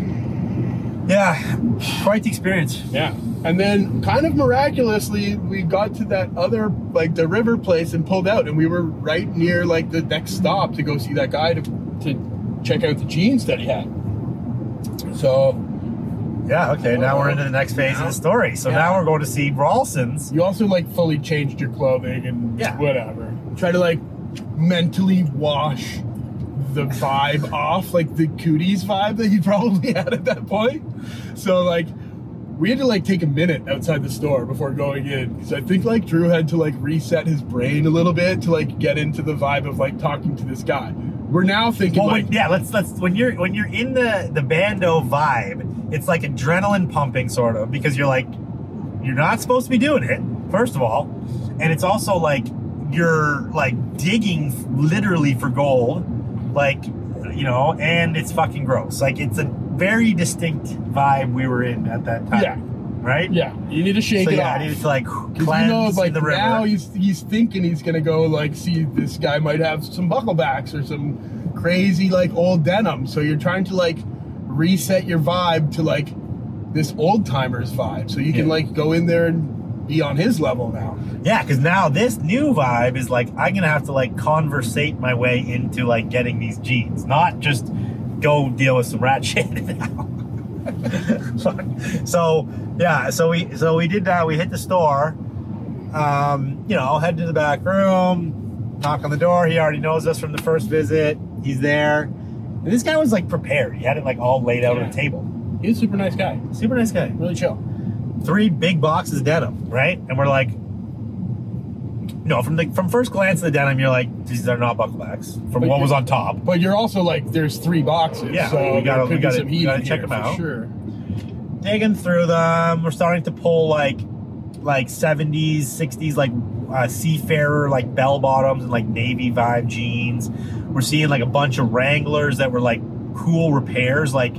Yeah, quite the experience. Yeah. And then kind of miraculously, we got to that other, like the river place and pulled out. And we were right near like the next stop to go see that guy to check out the jeans that he had. So. Yeah, okay, now we're into the next phase of the story. So now we're going to see Ralston's. You also like fully changed your clothing and whatever. Try to like mentally wash the vibe off, like the cooties vibe that you probably had at that point. So like we had to like take a minute outside the store before going in, because I think like Drew had to like reset his brain a little bit to like get into the vibe of like talking to this guy. We're now thinking Well, like, yeah, let's when you're in the bando vibe, it's like adrenaline pumping sort of, because you're like, you're not supposed to be doing it, first of all, and it's also like you're like digging literally for gold, like, you know, and it's fucking gross. Like, it's a very distinct vibe we were in at that time. Yeah. Right? yeah, you need to shake So it yeah, off. I needed to like 'Cause cleanse you know, like the river. now he's thinking he's gonna go like see this guy might have some bucklebacks or some crazy like old denim. So you're trying to like reset your vibe to like this old timers vibe, so you can Yeah. like go in there and be on his level now. Yeah, because now this new vibe is like, I'm gonna have to like conversate my way into like getting these jeans, not just go deal with some rat shit now. So yeah, so we did that. We hit the store, you know, head to the back room, knock on the door. He already knows us from the first visit. He's there, and this guy was like prepared. He had it like all laid out on the table. He's a super nice guy, Super nice guy. really chill. 3 big boxes of denim, right? And we're like, no, from first glance of the denim, you're like, these are not bucklebacks from But what you- was on top. But you're also like, there's 3 boxes, Yeah, so we gotta- there could we be gotta- some we heat gotta in check here them for out. Sure. Digging through them, we're starting to pull like 70s, 60s, like seafarer, like bell bottoms and like navy vibe jeans. We're seeing like a bunch of Wranglers that were like cool repairs, like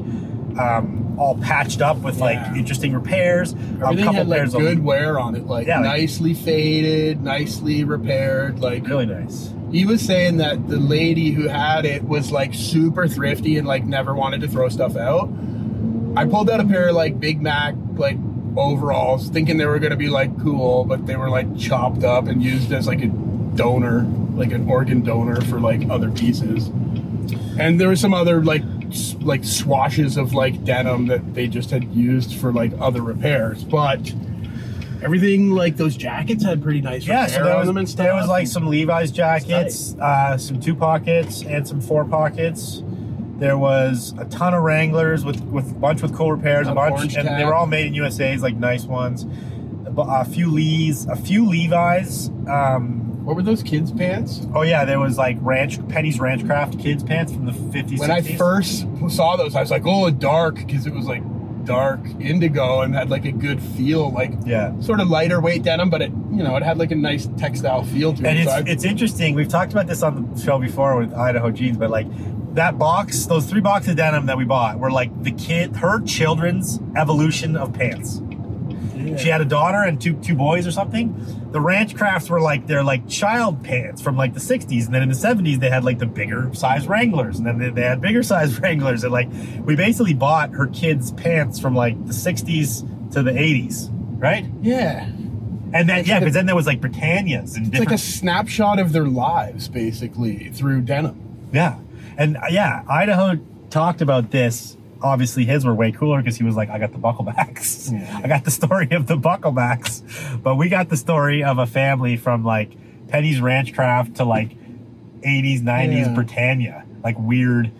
all patched up with like Yeah. interesting repairs. Everything had like pairs of good wear on it, like Yeah, like- nicely faded, nicely repaired. Like really nice. he was saying that the lady who had it was like super thrifty and like never wanted to throw stuff out. I pulled out a pair of like Big Mac like overalls, thinking they were gonna be like cool, but they were like chopped up and used as like a donor, like an organ donor for like other pieces. And there was some other like swashes of like denim that they just had used for like other repairs, but everything like those jackets had pretty nice Yeah, repair so there on was, them and stuff. there was like some Levi's jackets, some 2 pockets and some 4 pockets. There was a ton of Wranglers with a bunch with cool repairs, a An bunch, orange and they tag. were all made in USA's, like nice ones. A few Levi's. What were those kids' pants? Oh yeah, there was like Penny's Ranch Craft kids pants from the 50s. When I 60s. first saw those, I was like, oh, dark, because it was like dark indigo and had like a good feel, like Yeah. sort of lighter weight denim, but it, you know, it had like a nice textile feel to it. And So I- it's interesting. We've talked about this on the show before with Idaho Jeans, but like that box, those 3 boxes of denim that we bought were like her children's evolution of pants. She had a daughter and two boys or something. The Ranch Crafts were like their like child pants from like the 60s, and then in the 70s they had like the bigger size Wranglers, and then they had bigger size Wranglers, and like we basically bought her kids' pants from like the 60s to the 80s, right? yeah. And then because then there was like Britannias and It's different. like a snapshot of their lives, basically, through denim. Yeah. And yeah, Idaho talked about this. Obviously, his were way cooler because he was like, I got the bucklebacks. Yeah. I got the story of the bucklebacks. But we got the story of a family from like Penny's Ranch Craft to like 80s, 90s Yeah. Britannia. Like weird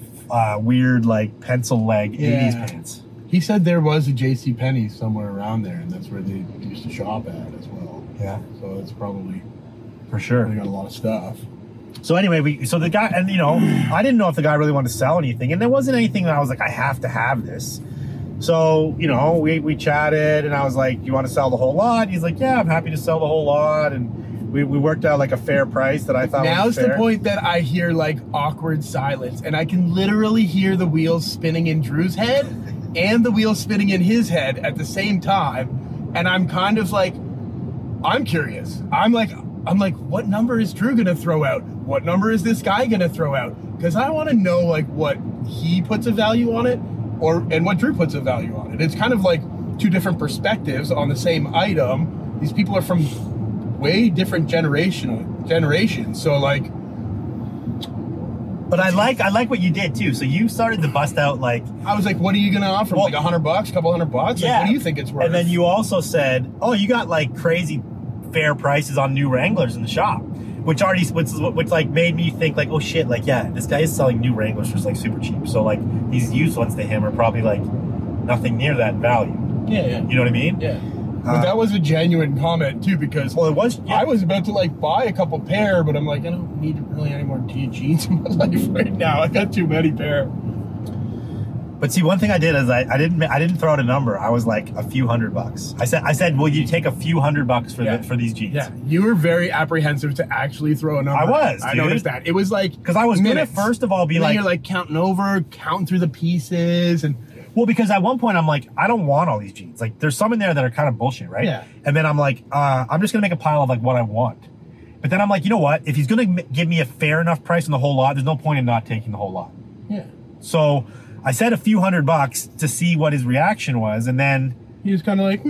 like pencil leg 80s Yeah. pants. He said there was a J.C. Penney somewhere around there, and that's where they used to shop at as well. Yeah, So it's probably, for sure. they got a lot of stuff. So anyway, so the guy, and you know, I didn't know if the guy really wanted to sell anything, and there wasn't anything that I was like, I have to have this. So, you know, we chatted, and I was like, you want to sell the whole lot? He's like, yeah, I'm happy to sell the whole lot, and we worked out like a fair price that I thought Now's was fair. the point that I hear like awkward silence, and I can literally hear the wheels spinning in Drew's head and the wheels spinning in his head at the same time. And I'm kind of like, I'm curious. I'm like, what number is Drew gonna throw out? What number is this guy gonna throw out? Because I want to know like what he puts a value on it, and what Drew puts a value on it. It's kind of like 2 different perspectives on the same item. These people are from way different generations. So like, But I like what you did too. So you started to bust out like, I was like, what are you gonna offer? Well, Like $100, couple $100? Like, what do you think it's worth? And then you also said, oh, you got like crazy fair prices on new Wranglers in the shop, which like made me think like, oh shit, like yeah, this guy is selling new Wranglers for like super cheap. So like these used ones to him are probably like nothing near that value. Yeah. You know what I mean? Yeah. But that was a genuine comment too, because Well, it was. Yeah. I was about to like buy a couple pair, but I'm like, I don't need really any more jeans in my life right now. I got too many pair. But see, one thing I did is I didn't throw out a number. I was like a few $100. I said, will you take a few $100 for these jeans? Yeah, you were very apprehensive to actually throw a number. I was. I dude. noticed that. It was like because I was minutes. gonna first of all be and then like, you're like counting over, counting through the pieces, and well, because at one point I'm like, I don't want all these jeans. Like, there's some in there that are kind of bullshit, right? Yeah. And then I'm like, I'm just gonna make a pile of like what I want. But then I'm like, you know what? If he's gonna give me a fair enough price on the whole lot, there's no point in not taking the whole lot. yeah. So I said a few $100 to see what his reaction was, and then He was kind of like,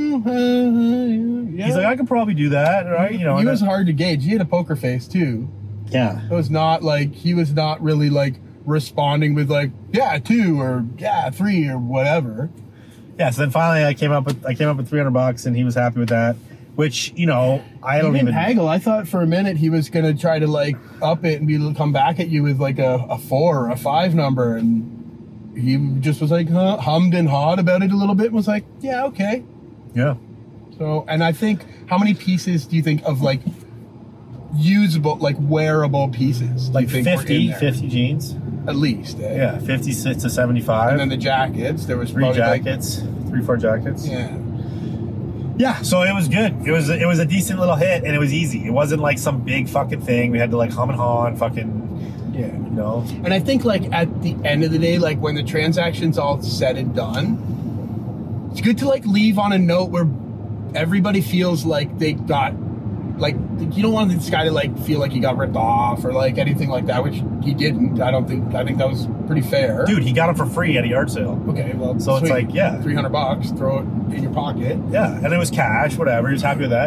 yeah. he's like, I could probably do that, right? You know, He and was then- hard to gauge. He had a poker face too. yeah. It was not like, he was not really like responding with like, yeah, 2 or yeah, 3 or whatever. Yeah, so then finally I came up with $300 and he was happy with that, which, you know, I don't He didn't even haggle. I thought for a minute he was gonna try to like up it and come back at you with like a 4 or a 5 number, and he just was like hummed and hawed about it a little bit and was like, yeah, okay. Yeah. So, and I think, how many pieces do you think of like usable, like wearable pieces? Do Like you think were in there? 50 jeans. At least. Eh? Yeah, 50 to 75. And then the jackets, there was 3 probably like, jackets, 3-4 jackets. yeah. Yeah, so it was good. It was a decent little hit, and it was easy. It wasn't like some big fucking thing. We had to like hum and haw and fucking, Yeah. you know. And I think like at the end of the day, like when the transaction's all said and done, it's good to like leave on a note where everybody feels like they got, like, you don't want this guy to like feel like he got ripped off or like anything like that, which he didn't. I think that was pretty fair. Dude, he got them for free at a yard sale. Okay, well, So it's like, yeah. $300, throw it in your pocket. Yeah, and it was cash, whatever. He was happy with that.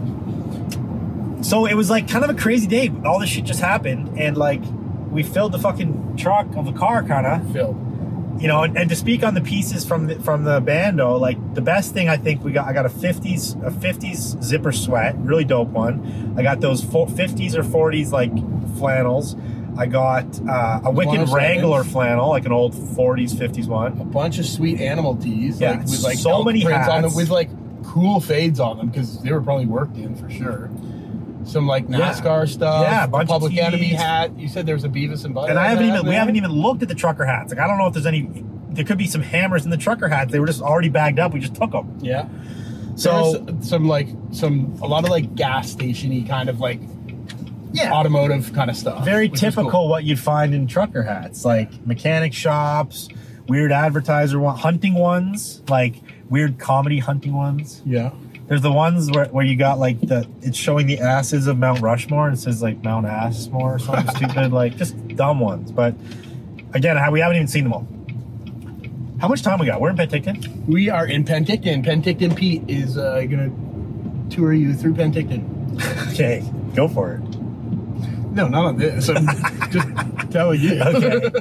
So it was like kind of a crazy day. All this shit just happened, and like we filled the fucking trunk of the car, kind of. Phil. You know, and to speak on the pieces from the bando, like the best thing I think I got a 50s zipper sweat, really dope one. I got those 50s or 40s like flannels. I got a Wicked 107s. Wrangler flannel, like an old 40s, 50s one. A bunch of sweet animal tees, Yeah, like with like so elk many prints on them, hats. with like cool fades on them because they were probably worked in for sure. Some like NASCAR stuff. Yeah, a the bunch of Public Enemy tees. hat. You said there was a Beavis and Butthead. And we hat, haven't man. even looked at the trucker hats. Like I don't know if there's any. There could be some hammers in the trucker hats. They were just already bagged up. We just took them. Yeah. So There's a lot of like gas station-y kind of like yeah, automotive kind of stuff. very which is typical cool. what you'd find in trucker hats, like mechanic shops, weird hunting ones, like weird comedy hunting ones. Yeah. There's the ones where you got like it's showing the asses of Mount Rushmore and it says like Mount Assmore or something stupid, like just dumb ones. But again, we haven't even seen them all. How much time we got? We're in Penticton. We are in Penticton. Penticton Pete is gonna tour you through Penticton. Okay, go for it. No, not on this. I'm just telling you. Okay.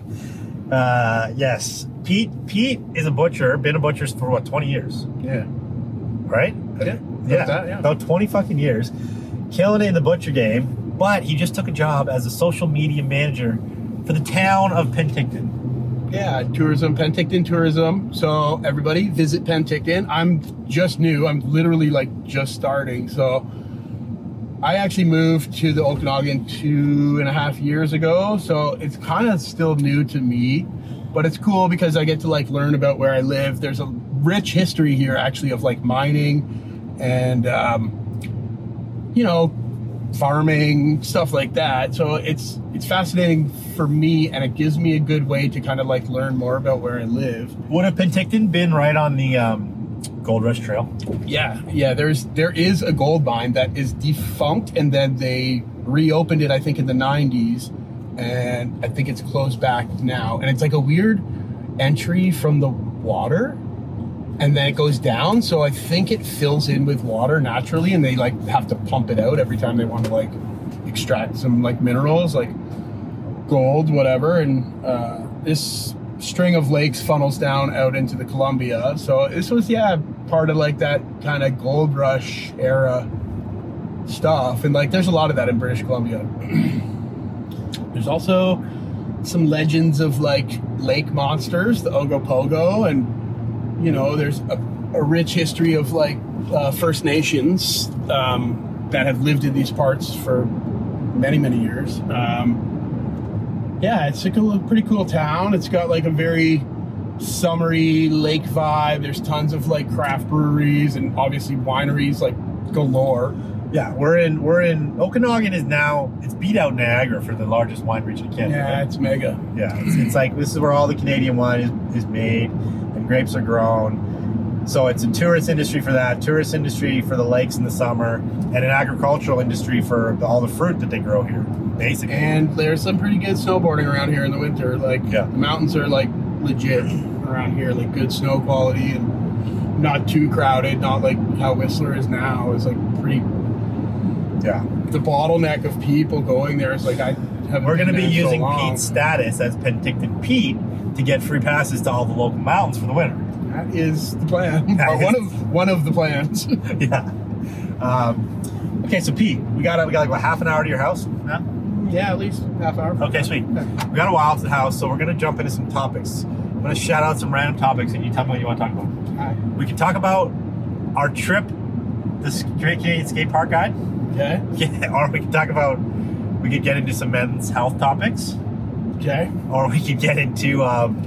Yes. Pete is a butcher. Been a butcher for what, 20 years, Yeah. right? Yeah. Yeah. About 20 fucking years. Killing it in the butcher game. But he just took a job as a social media manager for the town of Penticton. Yeah, tourism, Penticton tourism. So everybody visit Penticton. I'm just new. I'm literally like just starting. So I actually moved to the Okanagan 2.5 years ago. So it's kind of still new to me, but it's cool because I get to like learn about where I live. There's a rich history here actually of like mining and, you know, farming, stuff like that. So it's fascinating for me, and it gives me a good way to kind of like learn more about where I live. Would have Penticton been right on the Gold Rush Trail? Yeah, there is a gold mine that is defunct, and then they reopened it I think in the 90s, and I think it's closed back now, and it's like a weird entry from the water, and then it goes down, so I think it fills in with water naturally, and they like have to pump it out every time they want to like extract some like minerals like gold, whatever, and this string of lakes funnels down out into the Columbia. So this was part of like that kind of gold rush era stuff, and like there's a lot of that in British Columbia. There's also some legends of like lake monsters, the Ogopogo, and you know there's a a rich history of like First Nations that have lived in these parts for many years. Yeah, it's a pretty cool town. It's got like a very summery lake vibe. There's tons of like craft breweries and obviously wineries like galore. Yeah, we're in Okanagan is now, it's beat out Niagara for the largest wine region in Canada. Yeah, right? it's mega. Yeah, it's like this is where all the Canadian wine is made and grapes are grown. So it's a tourist industry for that, tourist industry for the lakes in the summer, and an agricultural industry for all the fruit that they grow here, basically. And there's some pretty good snowboarding around here in the winter. Like the mountains are like legit around here, like good snow quality and not too crowded, not like how Whistler is now. It's like pretty. Yeah. The bottleneck of people going there is like we're going to be using Pete's status as Penticton Pete to get free passes to all the local mountains for the winter. That is the plan. Or one of the plans. Yeah. Okay, so Pete, we got like what, half an hour to your house now? Yeah, at least half hour. Okay, sweet. We got a while to the house, so we're going to jump into some topics. I'm going to shout out some random topics, and you tell me what you want to talk about. All right. We can talk about our trip, the Great Canadian Skate Park Guide. Okay. Yeah, or we could talk about, we could get into some men's health topics. Okay. Or we could get into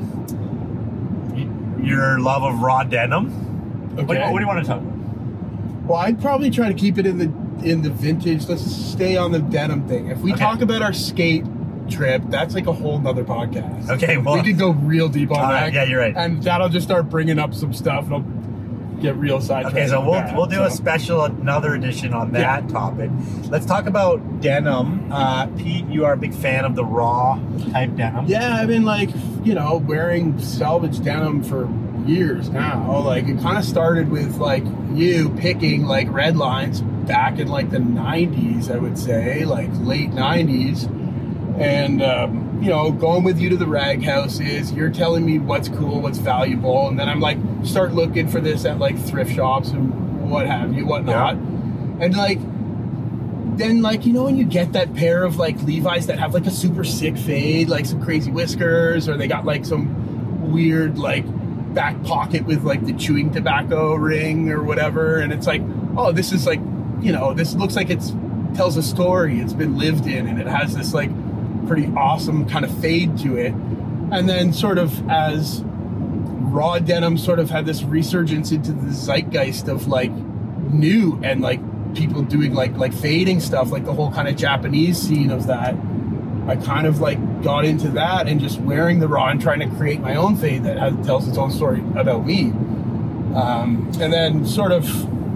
your love of raw denim. Okay. What do you want to talk about? Well, I'd probably try to keep it in the vintage. Let's stay on the denim thing. If we talk about our skate trip, that's like a whole nother podcast. Okay, well, we could go real deep on that. Yeah, you're right. And that'll just start bringing up some stuff. And I'll get real sidetracked. Okay, so we'll do a special, another edition on that topic. Let's talk about denim. Pete, you are a big fan of the raw type denim. Yeah, I've been like, wearing salvage denim for years now. Like it kind of started with like you picking like red lines back in like the 90s, I would say, like late 90s. And, going with you to the rag houses, you're telling me what's cool, what's valuable. And then I'm like, start looking for this at like thrift shops and what have you, whatnot. Yeah. And like, then like, when you get that pair of like Levi's that have like a super sick fade, like some crazy whiskers, or they got like some weird like back pocket with like the chewing tobacco ring or whatever. And it's like, oh, this is like, this looks like tells a story. It's been lived in, and it has this like pretty awesome kind of fade to it. And then sort of as raw denim sort of had this resurgence into the zeitgeist of like new and like people doing like fading stuff, like the whole kind of Japanese scene of that, I kind of like got into that and just wearing the raw and trying to create my own fade that tells its own story about me. And then sort of,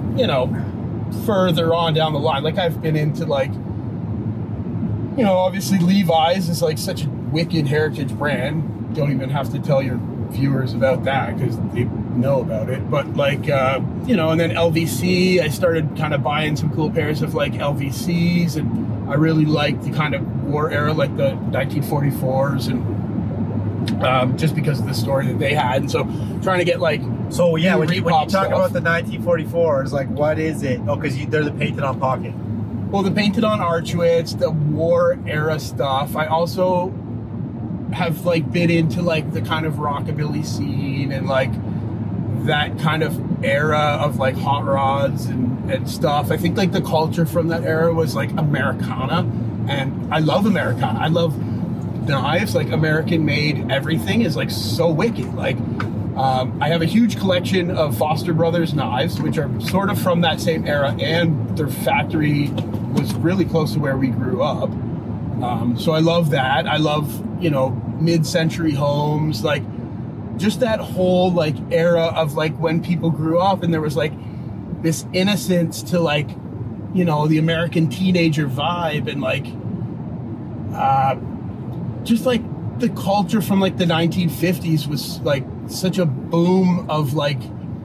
further on down the line, like I've been into like, obviously Levi's is like such a wicked heritage brand. Don't even have to tell your viewers about that because they know about it. But like, and then LVC, I started kind of buying some cool pairs of like LVCs, and I really liked the kind of war era, like the 1944s, and just because of the story that they had. And so trying to get like, so yeah, when you talk stuff about the 1944s, like what is it? Oh, because they're the painted on pocket. Well, the painted on Archwitz, the war era stuff. I also have like been into like the kind of rockabilly scene and like that kind of era of like hot rods and stuff. I think like the culture from that era was like Americana, and I love Americana. I love knives. Like American made everything is like so wicked. Like I have a huge collection of Foster Brothers knives, which are sort of from that same era, and their factory was really close to where we grew up. So I love that. I love, mid-century homes, like just that whole like era of like when people grew up and there was like this innocence to like, the American teenager vibe, and like just like the culture from like the 1950s was like such a boom of like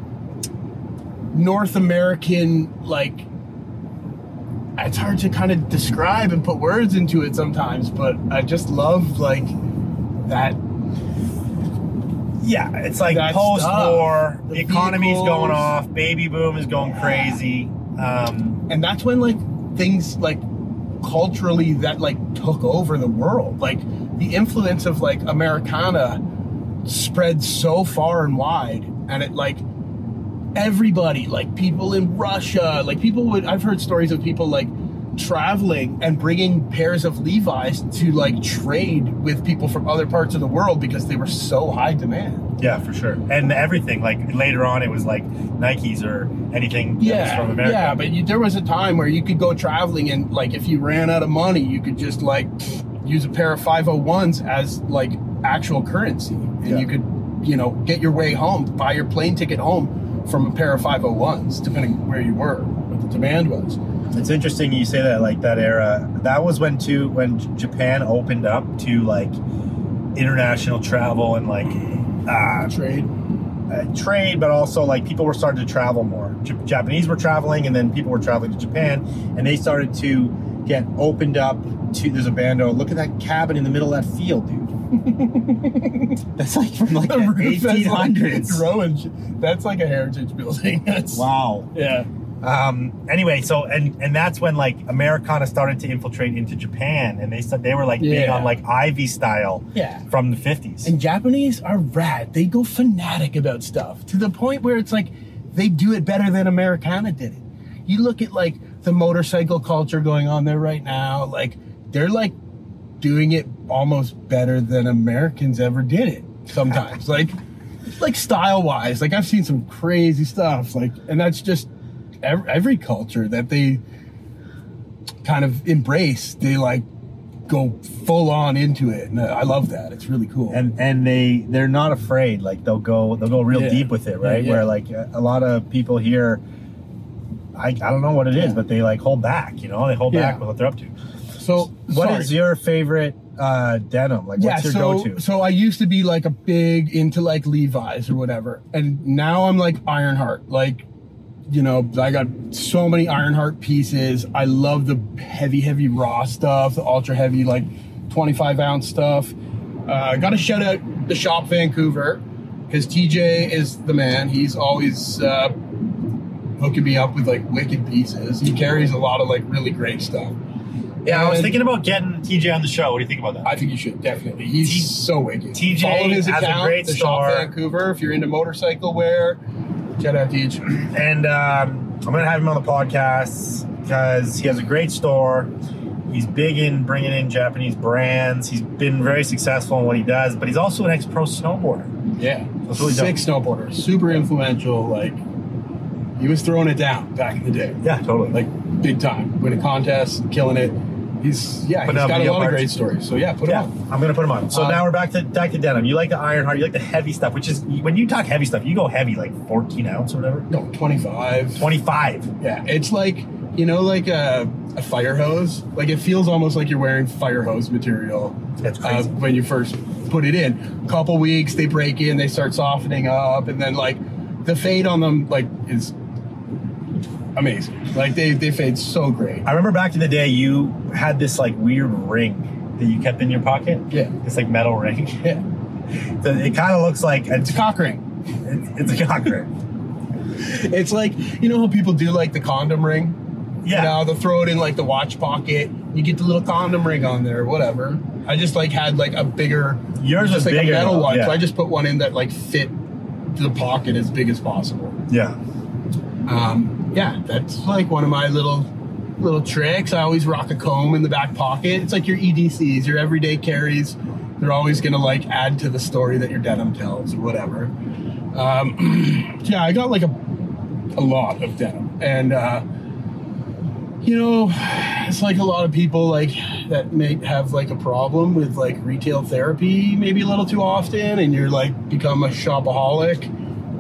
North American, like it's hard to kind of describe and put words into it sometimes, but I just love like that. Yeah, it's like post-war, the economy's going off, baby boom is going crazy. And that's when like things like culturally that like took over the world. Like the influence of like Americana spread so far and wide, and it like everybody, like people in Russia, like I've heard stories of people like traveling and bringing pairs of Levi's to like trade with people from other parts of the world because they were so high demand. Yeah, for sure. And everything, like later on, it was like Nikes or anything that was from America. Yeah, but there was a time where you could go traveling and like if you ran out of money, you could just like use a pair of 501s as like actual currency, and you could, you know, get your way home, buy your plane ticket home from a pair of 501s, depending where you were, what the demand was. It's interesting you say that, like that era. That was when Japan opened up to like international travel and like trade, but also like people were starting to travel more. Japanese were traveling, and then people were traveling to Japan, and they started to get opened up to. There's a bando. Look at that cabin in the middle of that field, dude. That's like from like the 1800s. That's like a heritage building. Wow. Yeah. Anyway, so and that's when like Americana started to infiltrate into Japan, and they were like big on like Ivy style from the 50s. And Japanese are rad. They go fanatic about stuff to the point where it's like they do it better than Americana did it. You look at like the motorcycle culture going on there right now, like they're like doing it almost better than Americans ever did it sometimes. like style wise, like I've seen some crazy stuff, like, and that's just every culture that they kind of embrace, they like go full on into it, and I love that. It's really cool. And they're not afraid. Like they'll go real deep with it, right? Where like a lot of people here, I don't know what it is, but they like hold back. You know, they hold back with what they're up to. So what is your favorite denim? Like what's your go-to? So I used to be like a big into like Levi's or whatever, and now I'm like Ironheart. Like, you know, I got so many Ironheart pieces. I love the heavy raw stuff, the ultra heavy, like 25 ounce stuff. I got to shout out the Shop Vancouver, because TJ is the man. He's always hooking me up with like wicked pieces. He carries a lot of like really great stuff. Yeah, I was thinking about getting TJ on the show. What do you think about that? I think you should, definitely. He's so wicked. TJ Follow his has account, a great the store. Shop Vancouver, if you're into motorcycle wear. Shout out, TJ. And I'm going to have him on the podcast because he has a great store. He's big in bringing in Japanese brands. He's been very successful in what he does, but he's also an ex-pro snowboarder. Yeah. That's really sick snowboarder. Super influential. Like, he was throwing it down back in the day. Yeah, totally. Like, big time. Winning contests, killing it. He's got a lot of great stories. So yeah, put him on. I'm gonna put him on. So now we're back to denim. You like the Ironheart, you like the heavy stuff, which is, when you talk heavy stuff, you go heavy, like 14 ounce or whatever? No, 25. 25. Yeah, it's like, you know, like a fire hose. Like it feels almost like you're wearing fire hose material. That's crazy. When you first put it in. Couple weeks, they break in, they start softening up, and then like the fade on them like is amazing. Like they fade so great. I remember back in the day, you had this like weird ring that you kept in your pocket. Yeah. This like metal ring. Yeah. So it kind of looks like it's a cock ring. It's a cock ring. It's like, you know how people do like the condom ring? Yeah. You know, they'll throw it in like the watch pocket. You get the little condom ring on there, whatever. I just like had like a bigger, yours was like bigger, a metal one. yeah. So I just put one in that like fit the pocket as big as possible. Yeah. Yeah, that's like one of my little tricks. I always rock a comb in the back pocket. It's like your EDCs, your everyday carries. They're always going to like add to the story that your denim tells or whatever. Yeah, I got like a lot of denim. And, you know, it's like a lot of people like that may have like a problem with like retail therapy maybe a little too often, and you're like become a shopaholic.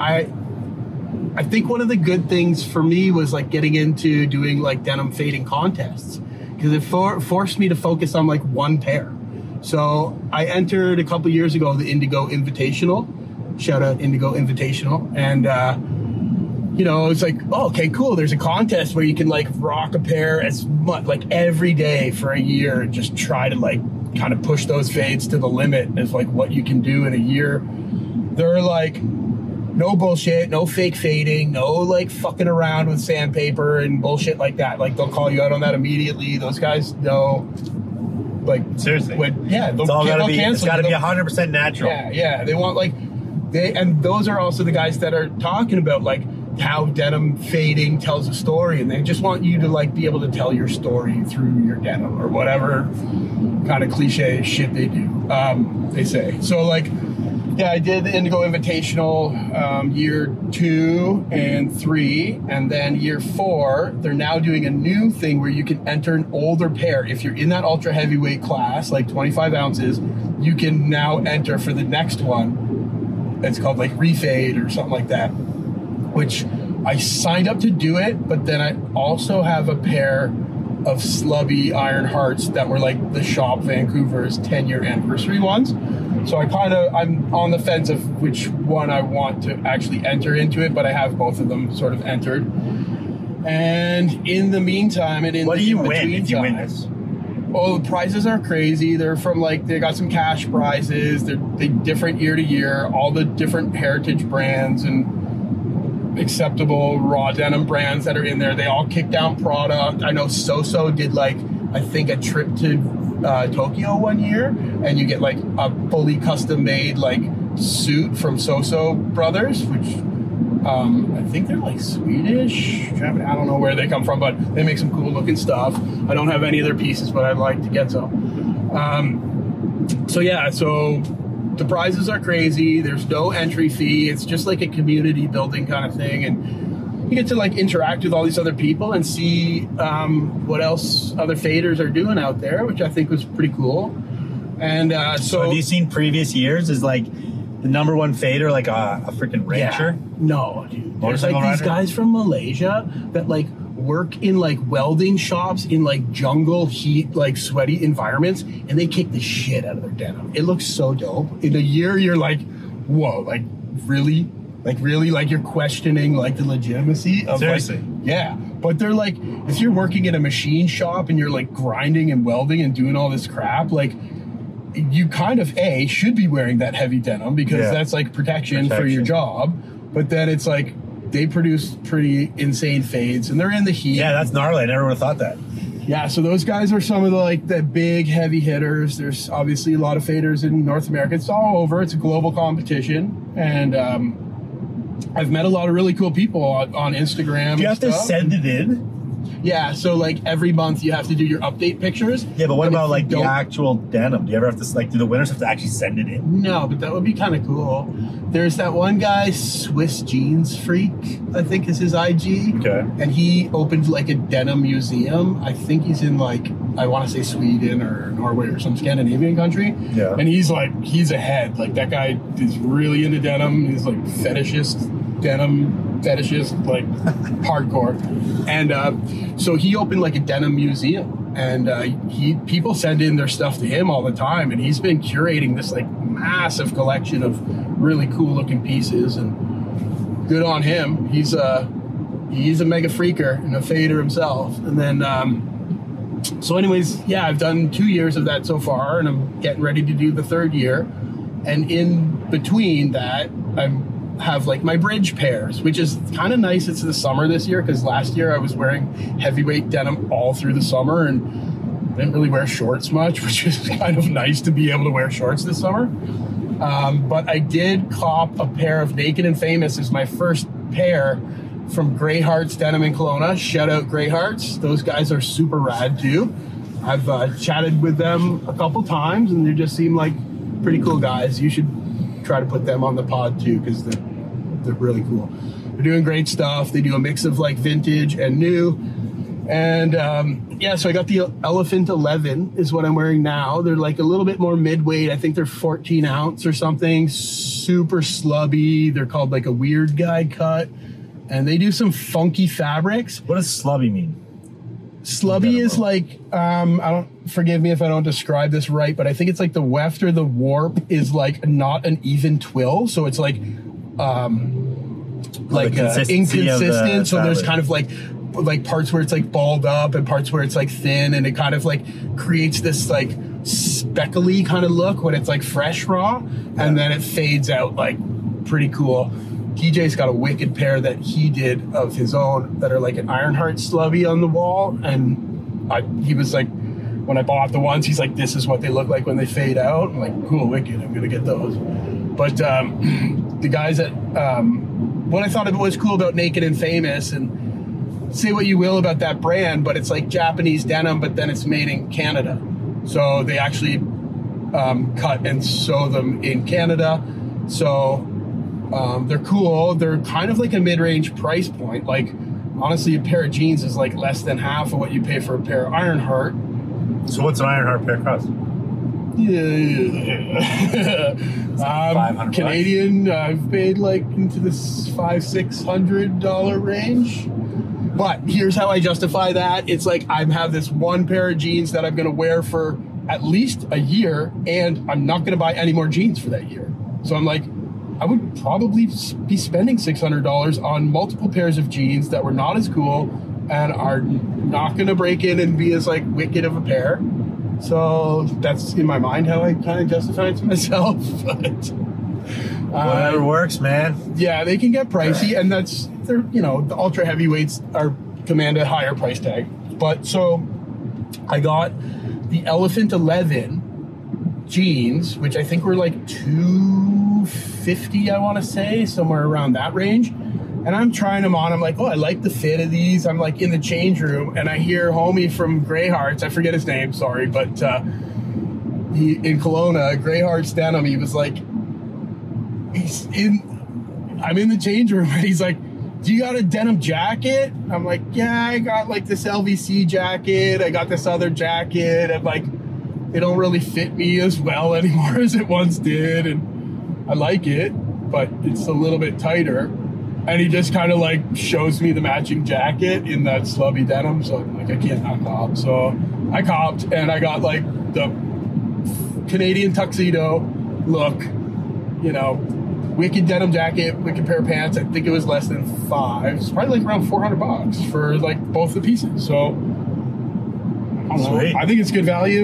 I think one of the good things for me was like getting into doing like denim fading contests, because it forced me to focus on like one pair. So I entered a couple years ago the Indigo Invitational. Shout out Indigo Invitational. And, you know, it's like, oh, okay, cool. There's a contest where you can like rock a pair as much, like every day for a year, and just try to like kind of push those fades to the limit as like what you can do in a year. They're like, no bullshit, no fake fading, no like fucking around with sandpaper and bullshit like that. Like they'll call you out on that immediately. Those guys know. Like seriously, it's all gotta be. It's got to be 100% natural. Yeah. They want like and those are also the guys that are talking about like how denim fading tells a story, and they just want you to like be able to tell your story through your denim or whatever kind of cliche shit they do. They say so. Like, yeah, I did the Indigo Invitational year 2 and 3, and then year 4, they're now doing a new thing where you can enter an older pair. If you're in that ultra heavyweight class, like 25 ounces, you can now enter for the next one. It's called like Refade or something like that, which I signed up to do it, but then I also have a pair of Slubby Iron Hearts that were like the Shop Vancouver's 10-year anniversary ones. So I'm on the fence of which one I want to actually enter into it, but I have both of them sort of entered. And in the meantime, and in what the do you win in-between if you win time- this? Oh, the prizes are crazy. They're from like, they got some cash prizes. They're different year to year. All the different heritage brands and acceptable raw denim brands that are in there. They all kick down product. I know Soso did like, I think a trip to Tokyo one year, and you get like a fully custom made like suit from Soso Brothers, which I think they're like Swedish. I don't know where they come from, but they make some cool looking stuff. I don't have any of their pieces, but I'd like to get some. So yeah, so the prizes are crazy. There's no entry fee. It's just like a community building kind of thing, and you get to like interact with all these other people and see what else other faders are doing out there, which I think was pretty cool. And So have you seen previous years? Is like the number one fader like a freaking rancher? Yeah. No, dude. There's Motorcycle like these rider? guys from Malaysia that like work in like welding shops in like jungle heat, like sweaty environments, and they kick the shit out of their denim. It looks so dope. In a year, you're like, whoa, like really? Like you're questioning like the legitimacy of Seriously? like, yeah. But they're like, if you're working in a machine shop and you're like grinding and welding and doing all this crap, like you kind of should be wearing that heavy denim because that's like protection for your job. But then it's like they produce pretty insane fades and they're in the heat. Yeah, that's gnarly. I never would have thought that. Yeah, so those guys are some of the like the big heavy hitters. There's obviously a lot of faders in North America. It's all over. It's a global competition, and I've met a lot of really cool people on Instagram. Do you have to send it in? Yeah, so like every month you have to do your update pictures. Yeah, but what And about if you like the don't- actual denim? Do you ever have to like do the winners have to actually send it in? No, but that would be kind of cool. There's that one guy, Swiss Jeans Freak, I think is his IG. Okay. And he opened like a denim museum. I think he's in like, I want to say Sweden or Norway or some Scandinavian country. Yeah. And he's ahead. Like that guy is really into denim. He's like denim fetishist, like hardcore. And so he opened like a denim museum, and people send in their stuff to him all the time, and he's been curating this like massive collection of really cool looking pieces, and good on him. He's a mega freaker and a fader himself. And then so anyways, yeah, I've done 2 years of that so far, and I'm getting ready to do the 3rd year. And in between that, I have like my bridge pairs, which is kind of nice. It's the summer this year because last year I was wearing heavyweight denim all through the summer and didn't really wear shorts much, which is kind of nice to be able to wear shorts this summer. But I did cop a pair of Naked and Famous as my first pair from Grey Hearts Denim in Kelowna. Shout out Grey Hearts. Those guys are super rad too. I've chatted with them a couple times and they just seem like pretty cool guys. You should try to put them on the pod too because they're really cool. They're doing great stuff. They do a mix of like vintage and new. And yeah, so I got the Elephant 11 is what I'm wearing now. They're like a little bit more mid-weight. I think they're 14 ounce or something. Super slubby. They're called like a weird guy cut. And they do some funky fabrics. What does slubby mean? Slubby is like, forgive me if I don't describe this right, but I think it's like the weft or the warp is like not an even twill. So it's like consistency of the inconsistent. So there's fabric. kind of like parts where it's like balled up and parts where it's like thin, and it kind of like creates this like speckly kind of look when it's like fresh raw, and then it fades out like pretty cool. TJ's got a wicked pair that he did of his own that are like an Ironheart slubby on the wall, and he was like, when I bought the ones, he's like, this is what they look like when they fade out. I'm like, cool, wicked, I'm gonna get those. But the guys at what I thought was cool about Naked and Famous, and say what you will about that brand, but it's like Japanese denim, but then it's made in Canada. So they actually cut and sew them in Canada. So they're cool. They're kind of like a mid-range price point. Like, honestly, a pair of jeans is like less than half of what you pay for a pair of Ironheart. So what's an Ironheart pair cost? Yeah. $500 Canadian, I've paid like into the $500-600 range. But here's how I justify that. It's like I have this one pair of jeans that I'm going to wear for at least a year, and I'm not going to buy any more jeans for that year. So I'm like, I would probably be spending $600 on multiple pairs of jeans that were not as cool and are not going to break in and be as like wicked of a pair. So that's in my mind how I kind of justify it to myself. But whatever works, man. Yeah, they can get pricey, and they're the ultra heavyweights are command a higher price tag. But so I got the Elephant 11 jeans, which I think were like $250, I want to say, somewhere around that range. And I'm trying them on. I'm like, oh, I like the fit of these. I'm like in the change room, and I hear homie from Greyhearts, I forget his name, sorry, but he in Kelowna, Greyhearts denim. He was like, I'm in the change room, and he's like, do you got a denim jacket? I'm like, yeah, I got like this LVC jacket. I got this other jacket. I'm like, they don't really fit me as well anymore as it once did, and I like it, but it's a little bit tighter. And he just kind of like shows me the matching jacket in that slubby denim. So I'm like, I can't not cop. So I copped, and I got like the Canadian tuxedo look, wicked denim jacket, wicked pair of pants. I think it was less than $5. It's probably like around $400 for like both the pieces. So I don't know. I think it's good value.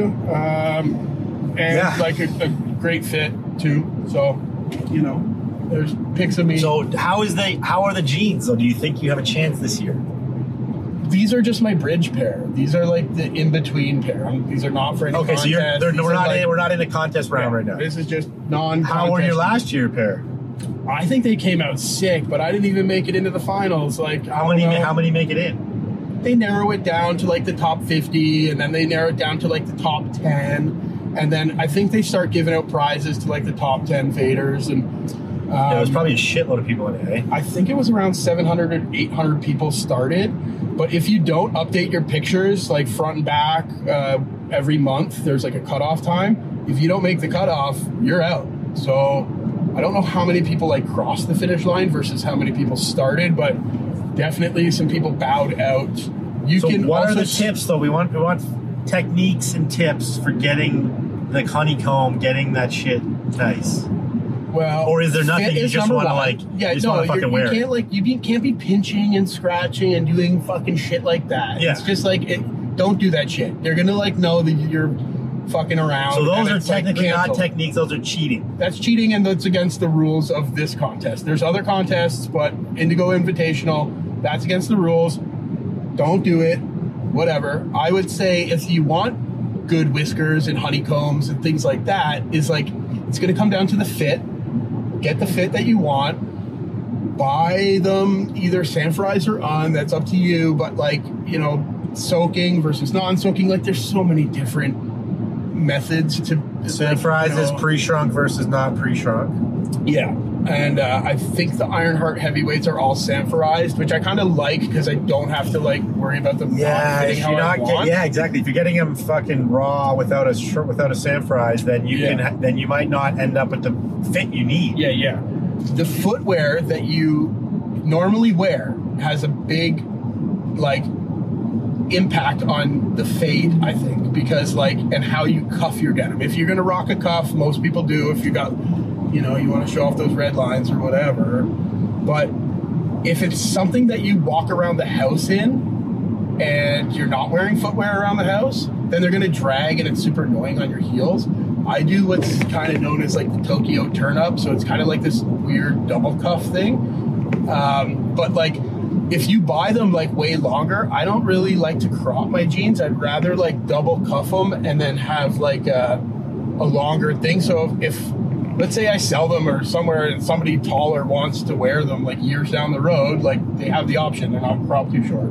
And like a great fit too. So, there's pics of me. So how are the jeans? So do you think you have a chance this year? These are just my bridge pair. These are like the in-between pair. These are not for any contest. So we're not in a contest round right now. This is just non-contest. How were your last year pair? I think they came out sick, but I didn't even make it into the finals. Like, how many make it in? They narrow it down to like the top 50, and then they narrow it down to like the top 10, and then I think they start giving out prizes to like the top 10 faders. And there's probably a shitload of people in it, eh? I think it was around 700 or 800 people started. But if you don't update your pictures, like front and back, every month, there's like a cutoff time. If you don't make the cutoff, you're out. So I don't know how many people like crossed the finish line versus how many people started, but definitely some people bowed out. What are the tips though? We want techniques and tips for getting the honeycomb, getting that shit nice. Well, or is there nothing you just want to like? Yeah, you can't be pinching and scratching and doing fucking shit like that. Yeah. It's just like don't do that shit. They're gonna like know that you're fucking around. So those are technically not techniques. Those are cheating. That's cheating, and that's against the rules of this contest. There's other contests, but Indigo Invitational, that's against the rules. Don't do it. Whatever. I would say if you want good whiskers and honeycombs and things like that, is like it's gonna come down to the fit. Get the fit that you want. Buy them either sanforized or on. That's up to you. But like, soaking versus non-soaking. Like, there's so many different methods to sanforized is pre-shrunk versus not pre-shrunk. Yeah, and I think the Ironheart heavyweights are all sanforized, which I kind of like because I don't have to like worry about them. Yeah, exactly. If you're getting them fucking raw without a sanforized, then then you might not end up with the fit you need. Yeah. The footwear that you normally wear has a big like impact on the fade, I think, because like and how you cuff your denim. If you're gonna rock a cuff, most people do. If you got you want to show off those red lines or whatever. But if it's something that you walk around the house in and you're not wearing footwear around the house, then they're going to drag and it's super annoying on your heels. I do what's kind of known as like the Tokyo turn up. So it's kind of like this weird double cuff thing. But like if you buy them like way longer, I don't really like to crop my jeans. I'd rather like double cuff them and then have like a longer thing. So if let's say I sell them or somewhere and somebody taller wants to wear them like years down the road, like they have the option. They're not cropped too short.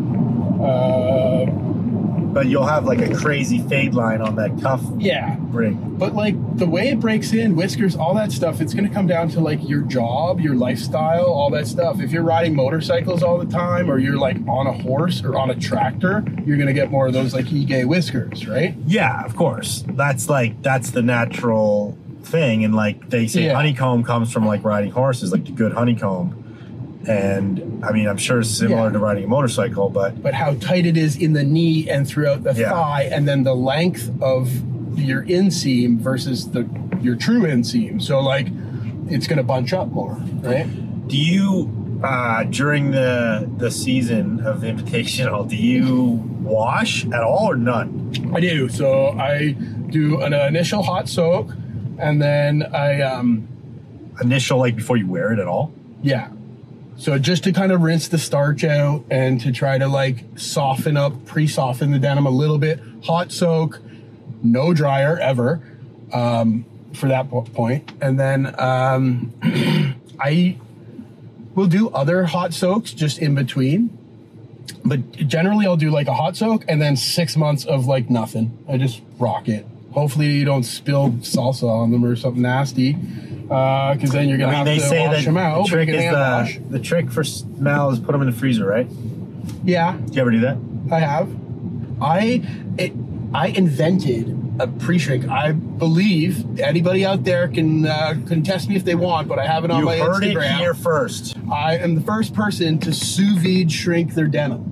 But you'll have like a crazy fade line on that cuff Yeah. ring. But like the way it breaks in, whiskers, all that stuff, it's going to come down to like your job, your lifestyle, all that stuff. If you're riding motorcycles all the time, or you're like on a horse or on a tractor, you're going to get more of those like Ige whiskers, right? Yeah, of course. That's the natural thing. And like they say, honeycomb comes from like riding horses, like the good honeycomb. And I mean, I'm sure it's similar to riding a motorcycle, but how tight it is in the knee and throughout the thigh, and then the length of your inseam versus your true inseam. So like, it's going to bunch up more, right? Do you during the season of the Invitational, do you wash at all or none? I do. So I do an initial hot soak, and then I initial, like before you wear it at all? Yeah. So just to kind of rinse the starch out and to try to like soften up, pre-soften the denim a little bit. Hot soak, no dryer ever for that point. And then I will do other hot soaks just in between. But generally I'll do like a hot soak and then 6 months of like nothing. I just rock it. Hopefully you don't spill salsa on them or something nasty. Because then you're going to have to wash them out. The trick for smell is put them in the freezer, right? Yeah. Did you ever do that? I have. I invented a pre-shrink. I believe anybody out there can test me if they want, but I have it on my Instagram. You heard it here first. I am the first person to sous vide shrink their denim.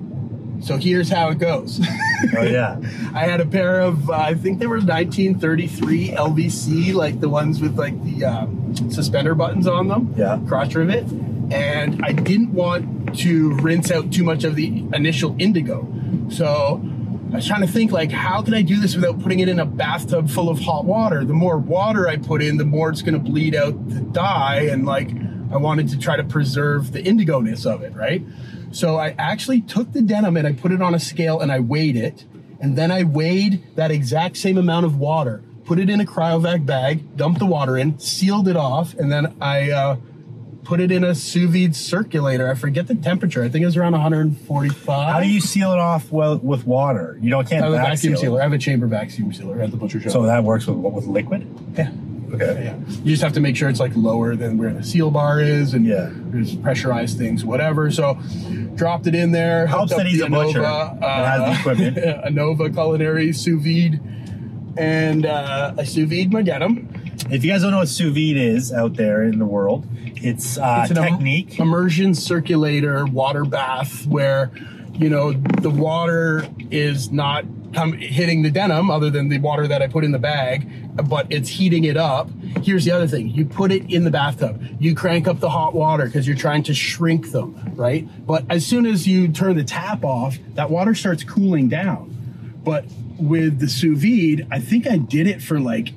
So here's how it goes. Oh, yeah. I had a pair of, I think they were 1933 LVC, like the ones with like the suspender buttons on them. Yeah. Crotch rivet. And I didn't want to rinse out too much of the initial indigo. So I was trying to think like, how can I do this without putting it in a bathtub full of hot water? The more water I put in, the more it's going to bleed out the dye. And like, I wanted to try to preserve the indigo-ness of it, right? So I actually took the denim and I put it on a scale and I weighed it. And then I weighed that exact same amount of water, put it in a cryovac bag, dumped the water in, sealed it off, and then I put it in a sous vide circulator. I forget the temperature. I think it was around 145. How do you seal it off with water? You can't I have a vacuum seal sealer. I have a chamber vacuum sealer at the butcher shop. So that works with liquid? Yeah. Okay. Yeah. You just have to make sure it's like lower than where the seal bar is, and there's pressurized things, whatever. So dropped it in there. Helps that he's a butcher. Has the equipment. Anova culinary sous vide, and I sous vide my denim. If you guys don't know what sous vide is out there in the world, it's a technique. Immersion circulator water bath where, you know, the water is not hitting the denim other than the water that I put in the bag, but it's heating it up. Here's the other thing. You put it in the bathtub. You crank up the hot water because you're trying to shrink them, right? But as soon as you turn the tap off, that water starts cooling down. But with the sous vide, I think I did it for like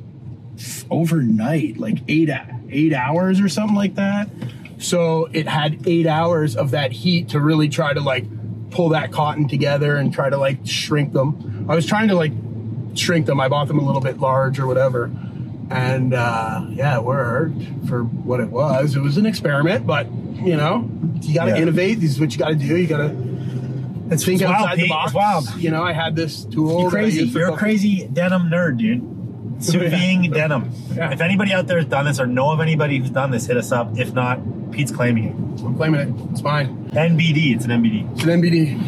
overnight, like 8 hours or something like that. So it had 8 hours of that heat to really try to like pull that cotton together and try to like shrink them. I was trying to like shrink them. I bought them a little bit large or whatever. And yeah, it worked for what it was. It was an experiment, but you know, you got to innovate. This is what you got to do. You got to think outside the box. It's wild. You know, I had this tool. You're crazy. You're a crazy denim nerd, dude. Sous vide denim. Yeah. If anybody out there has done this or know of anybody who's done this, hit us up. If not, Pete's claiming it. I'm claiming it. It's fine. NBD. It's an NBD. It's an NBD.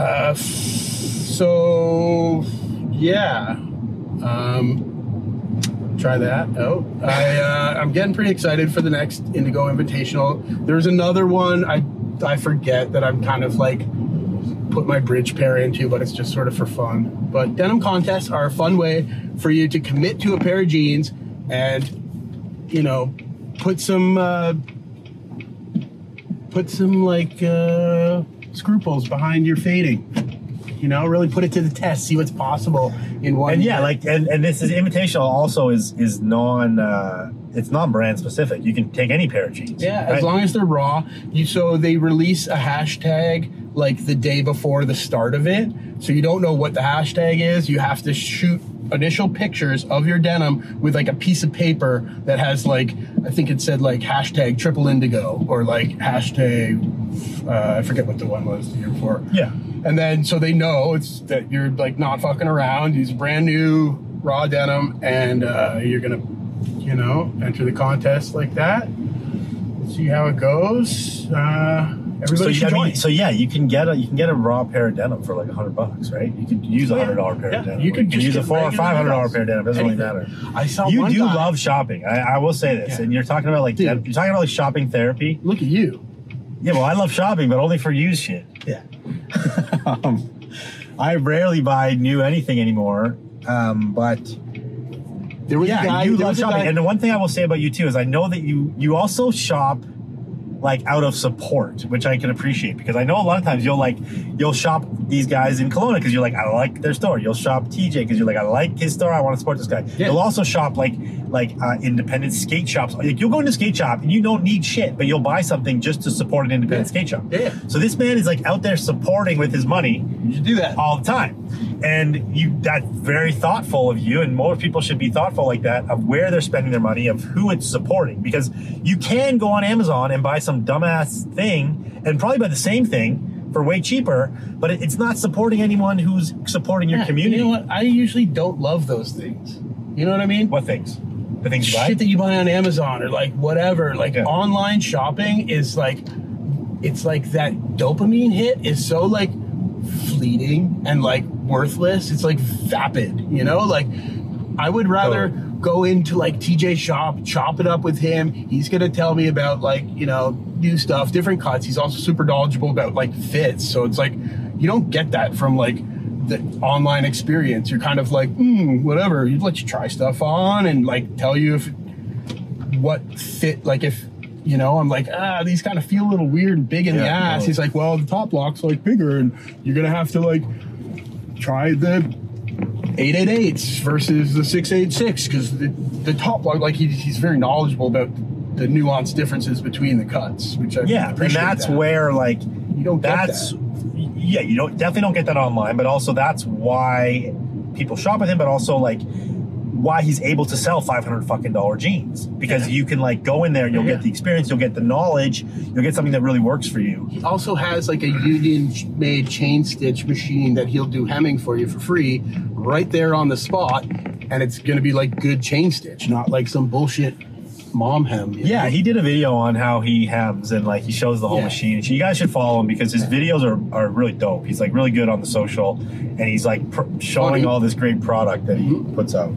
So yeah, try that out. I'm getting pretty excited for the next Indigo Invitational. There's another one I forget that I'm kind of like put my bridge pair into, but it's just sort of for fun. But denim contests are a fun way for you to commit to a pair of jeans and, you know, put some like scruples behind your fading. You know, really put it to the test, see what's possible in one. And yeah, like, and this is Invitational also is it's non-brand specific. You can take any pair of jeans. Yeah, right? as long as they're raw. So they release a hashtag like the day before the start of it. So you don't know what the hashtag is. You have to shoot initial pictures of your denim with like a piece of paper that has like, I think it said like hashtag triple indigo or like hashtag, I forget what the one was the year before. Yeah. And then so they know it's that you're like not fucking around. Use brand new raw denim, and you're gonna, you know, enter the contest like that. See how it goes. Everybody should join. So yeah, you can get a raw pair of denim for like $100, right? You could use $100 pair of denim. You could use a $400 or $500 pair of denim. Doesn't really matter. I saw you one do guy, love shopping. I will say this, and you're talking about like you're talking about like shopping therapy. Look at you. Yeah, well, I love shopping, but only for used shit. Yeah. I rarely buy new anything anymore, but. There was a guy, you love shopping. And the one thing I will say about you too is I know that you also shop like out of support, which I can appreciate, because I know a lot of times you'll shop these guys in Kelowna because you're like, I like their store. You'll shop TJ because you're like, I like his store. I want to support this guy. Yeah. You'll also shop like independent skate shops. Like you'll go into a skate shop and you don't need shit, but you'll buy something just to support an independent skate shop. Yeah. So this man is like out there supporting with his money. You should do that all the time. And that's very thoughtful of you, and most people should be thoughtful like that of where they're spending their money, of who it's supporting, because you can go on Amazon and buy some dumbass thing and probably buy the same thing for way cheaper, but it's not supporting anyone who's supporting your community. You know what? I usually don't love those things. You know what I mean? What things? The things you buy? Shit that you buy on Amazon or like whatever. Like online shopping is like, it's like that dopamine hit is so like fleeting and like worthless. It's like vapid, you know? Like I would rather go into like TJ shop, chop it up with him. He's gonna tell me about like, you know, new stuff, different cuts. He's also super knowledgeable about like fits. So it's like you don't get that from like the online experience. You're kind of like, whatever. He'd let you try stuff on and like tell you if what fit, like if, you know, I'm like, these kind of feel a little weird and big in the ass. No. He's like, well, the top lock's like bigger and you're going to have to like try the 888s versus the 686 because the top lock, like he's very knowledgeable about the nuanced differences between the cuts, which I appreciate. And that's where like, you don't get that. Yeah, you definitely don't get that online, but also that's why people shop with him, but also like why he's able to sell $500 fucking jeans, because you can like go in there and you'll get the experience, you'll get the knowledge, you'll get something that really works for you. He also has like a union made chain stitch machine that he'll do hemming for you for free right there on the spot, and it's going to be like good chain stitch, not like some bullshit mom hem. Yeah, he did a video on how he hems and like he shows the whole machine. You guys should follow him because his videos are really dope. He's like really good on the social, and he's like showing all this great product that he puts out.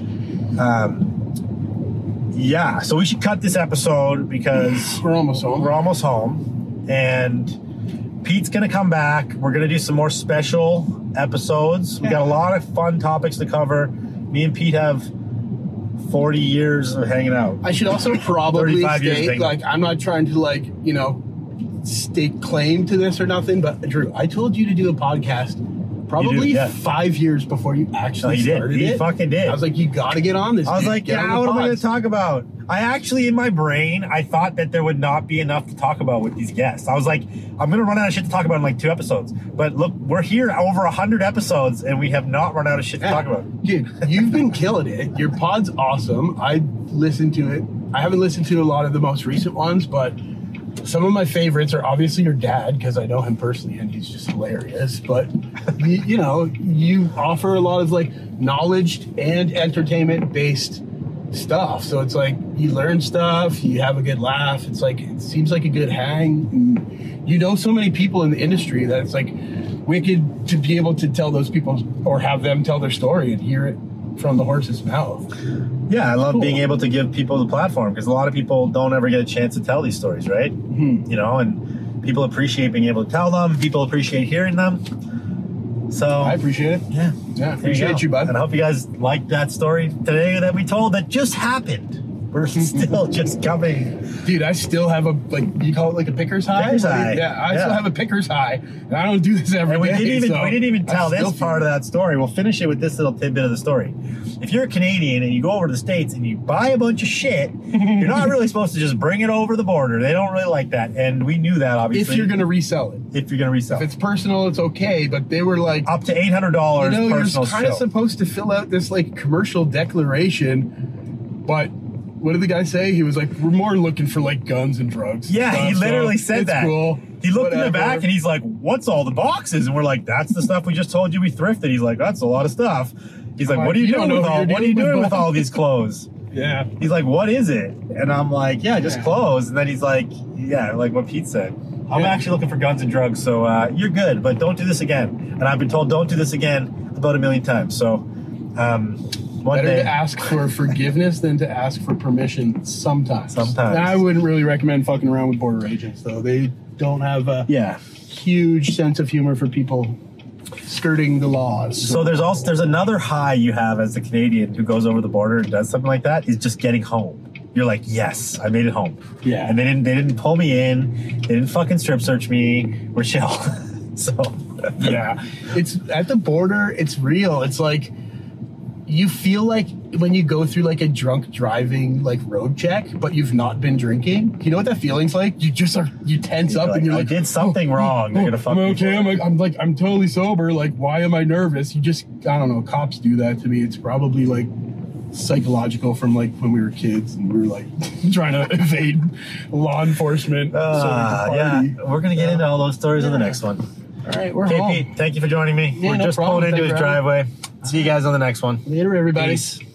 So we should cut this episode because we're almost home, and Pete's gonna come back. We're gonna do some more special episodes. We got a lot of fun topics to cover. Me and Pete have 40 years of hanging out. I should also probably state, like, I'm not trying to, like, you know, stake claim to this or nothing, but Drew, I told you to do a podcast probably 5 years before you actually started it. He fucking did. I was like, you got to get on this. I was like, what am I going to talk about? I actually, in my brain, I thought that there would not be enough to talk about with these guests. I was like, I'm going to run out of shit to talk about in like 2 episodes. But look, we're here over 100 episodes and we have not run out of shit to talk about. Dude, you've been killing it. Your pod's awesome. I listened to it. I haven't listened to a lot of the most recent ones, but some of my favorites are obviously your dad, because I know him personally and he's just hilarious. But, you know, you offer a lot of like knowledge and entertainment based stuff. So it's like you learn stuff, you have a good laugh. It's like, it seems like a good hang. And you know so many people in the industry that it's like wicked to be able to tell those people or have them tell their story and hear it from the horse's mouth. Yeah, I love being able to give people the platform, because a lot of people don't ever get a chance to tell these stories, right? You know, and people appreciate being able to tell them. People appreciate hearing them. So I appreciate it. Yeah, appreciate you, bud. And I hope you guys liked that story today that we told that just happened. We're still just coming. Dude, I still have a, like, you call it like a picker's high? Picker's high. Yeah, I still have a picker's high. And I don't do this every And we day, didn't even so tell I this still part of feel that story. We'll finish it with this little tidbit of the story. If you're a Canadian and you go over to the States and you buy a bunch of shit, you're not really supposed to just bring it over the border. They don't really like that. And we knew that, obviously. if you're going to resell it. If you're going to resell If it's personal, it's okay, but they were like, up to $800 you know, personal you're kind of show. supposed to fill out this like commercial declaration, but what did the guy say? He was like, we're more looking for like guns and drugs. Yeah, and he stuff, literally so said it's that. Cool. He looked in the Whatever. back and he's like, what's all the boxes? And we're like, that's the stuff we just told you we thrifted. He's like, that's a lot of stuff. He's like, what are you You don't doing with know all what you're what are you doing doing with with all these clothes? Yeah. He's like, what is it? And I'm like, yeah, just clothes. And then he's like, yeah, like what Pete said. I'm actually looking for guns and drugs, so you're good, but don't do this again. And I've been told don't do this again about 1 million times. So one Better day, to ask for forgiveness than to ask for permission sometimes. Sometimes. And I wouldn't really recommend fucking around with border agents, though. They don't have a huge sense of humor for people skirting the laws. So there's another high you have as a Canadian who goes over the border and does something like that, is just getting home. You're like, yes, I made it home. Yeah. And they didn't pull me in. They didn't fucking strip search me. We're chill. So Yeah. It's at the border, it's real. It's like you feel like when you go through like a drunk driving like road check, but you've not been drinking. You know what that feeling's like? You just you tense up and you're like, I did something wrong. They're gonna fuck I'm me. okay. I'm totally sober. Like, why am I nervous? You just, I don't know. Cops do that to me. It's probably like psychological from like when we were kids and we were like trying to evade law enforcement. So we could Yeah, party. we're gonna get into all those stories in the next one. All right, we're Okay, home. Pete, thank you for joining me. Yeah, We're no just problem. pulling into Thanks his for having me. driveway. See you guys on the next one. Later, everybody. Peace.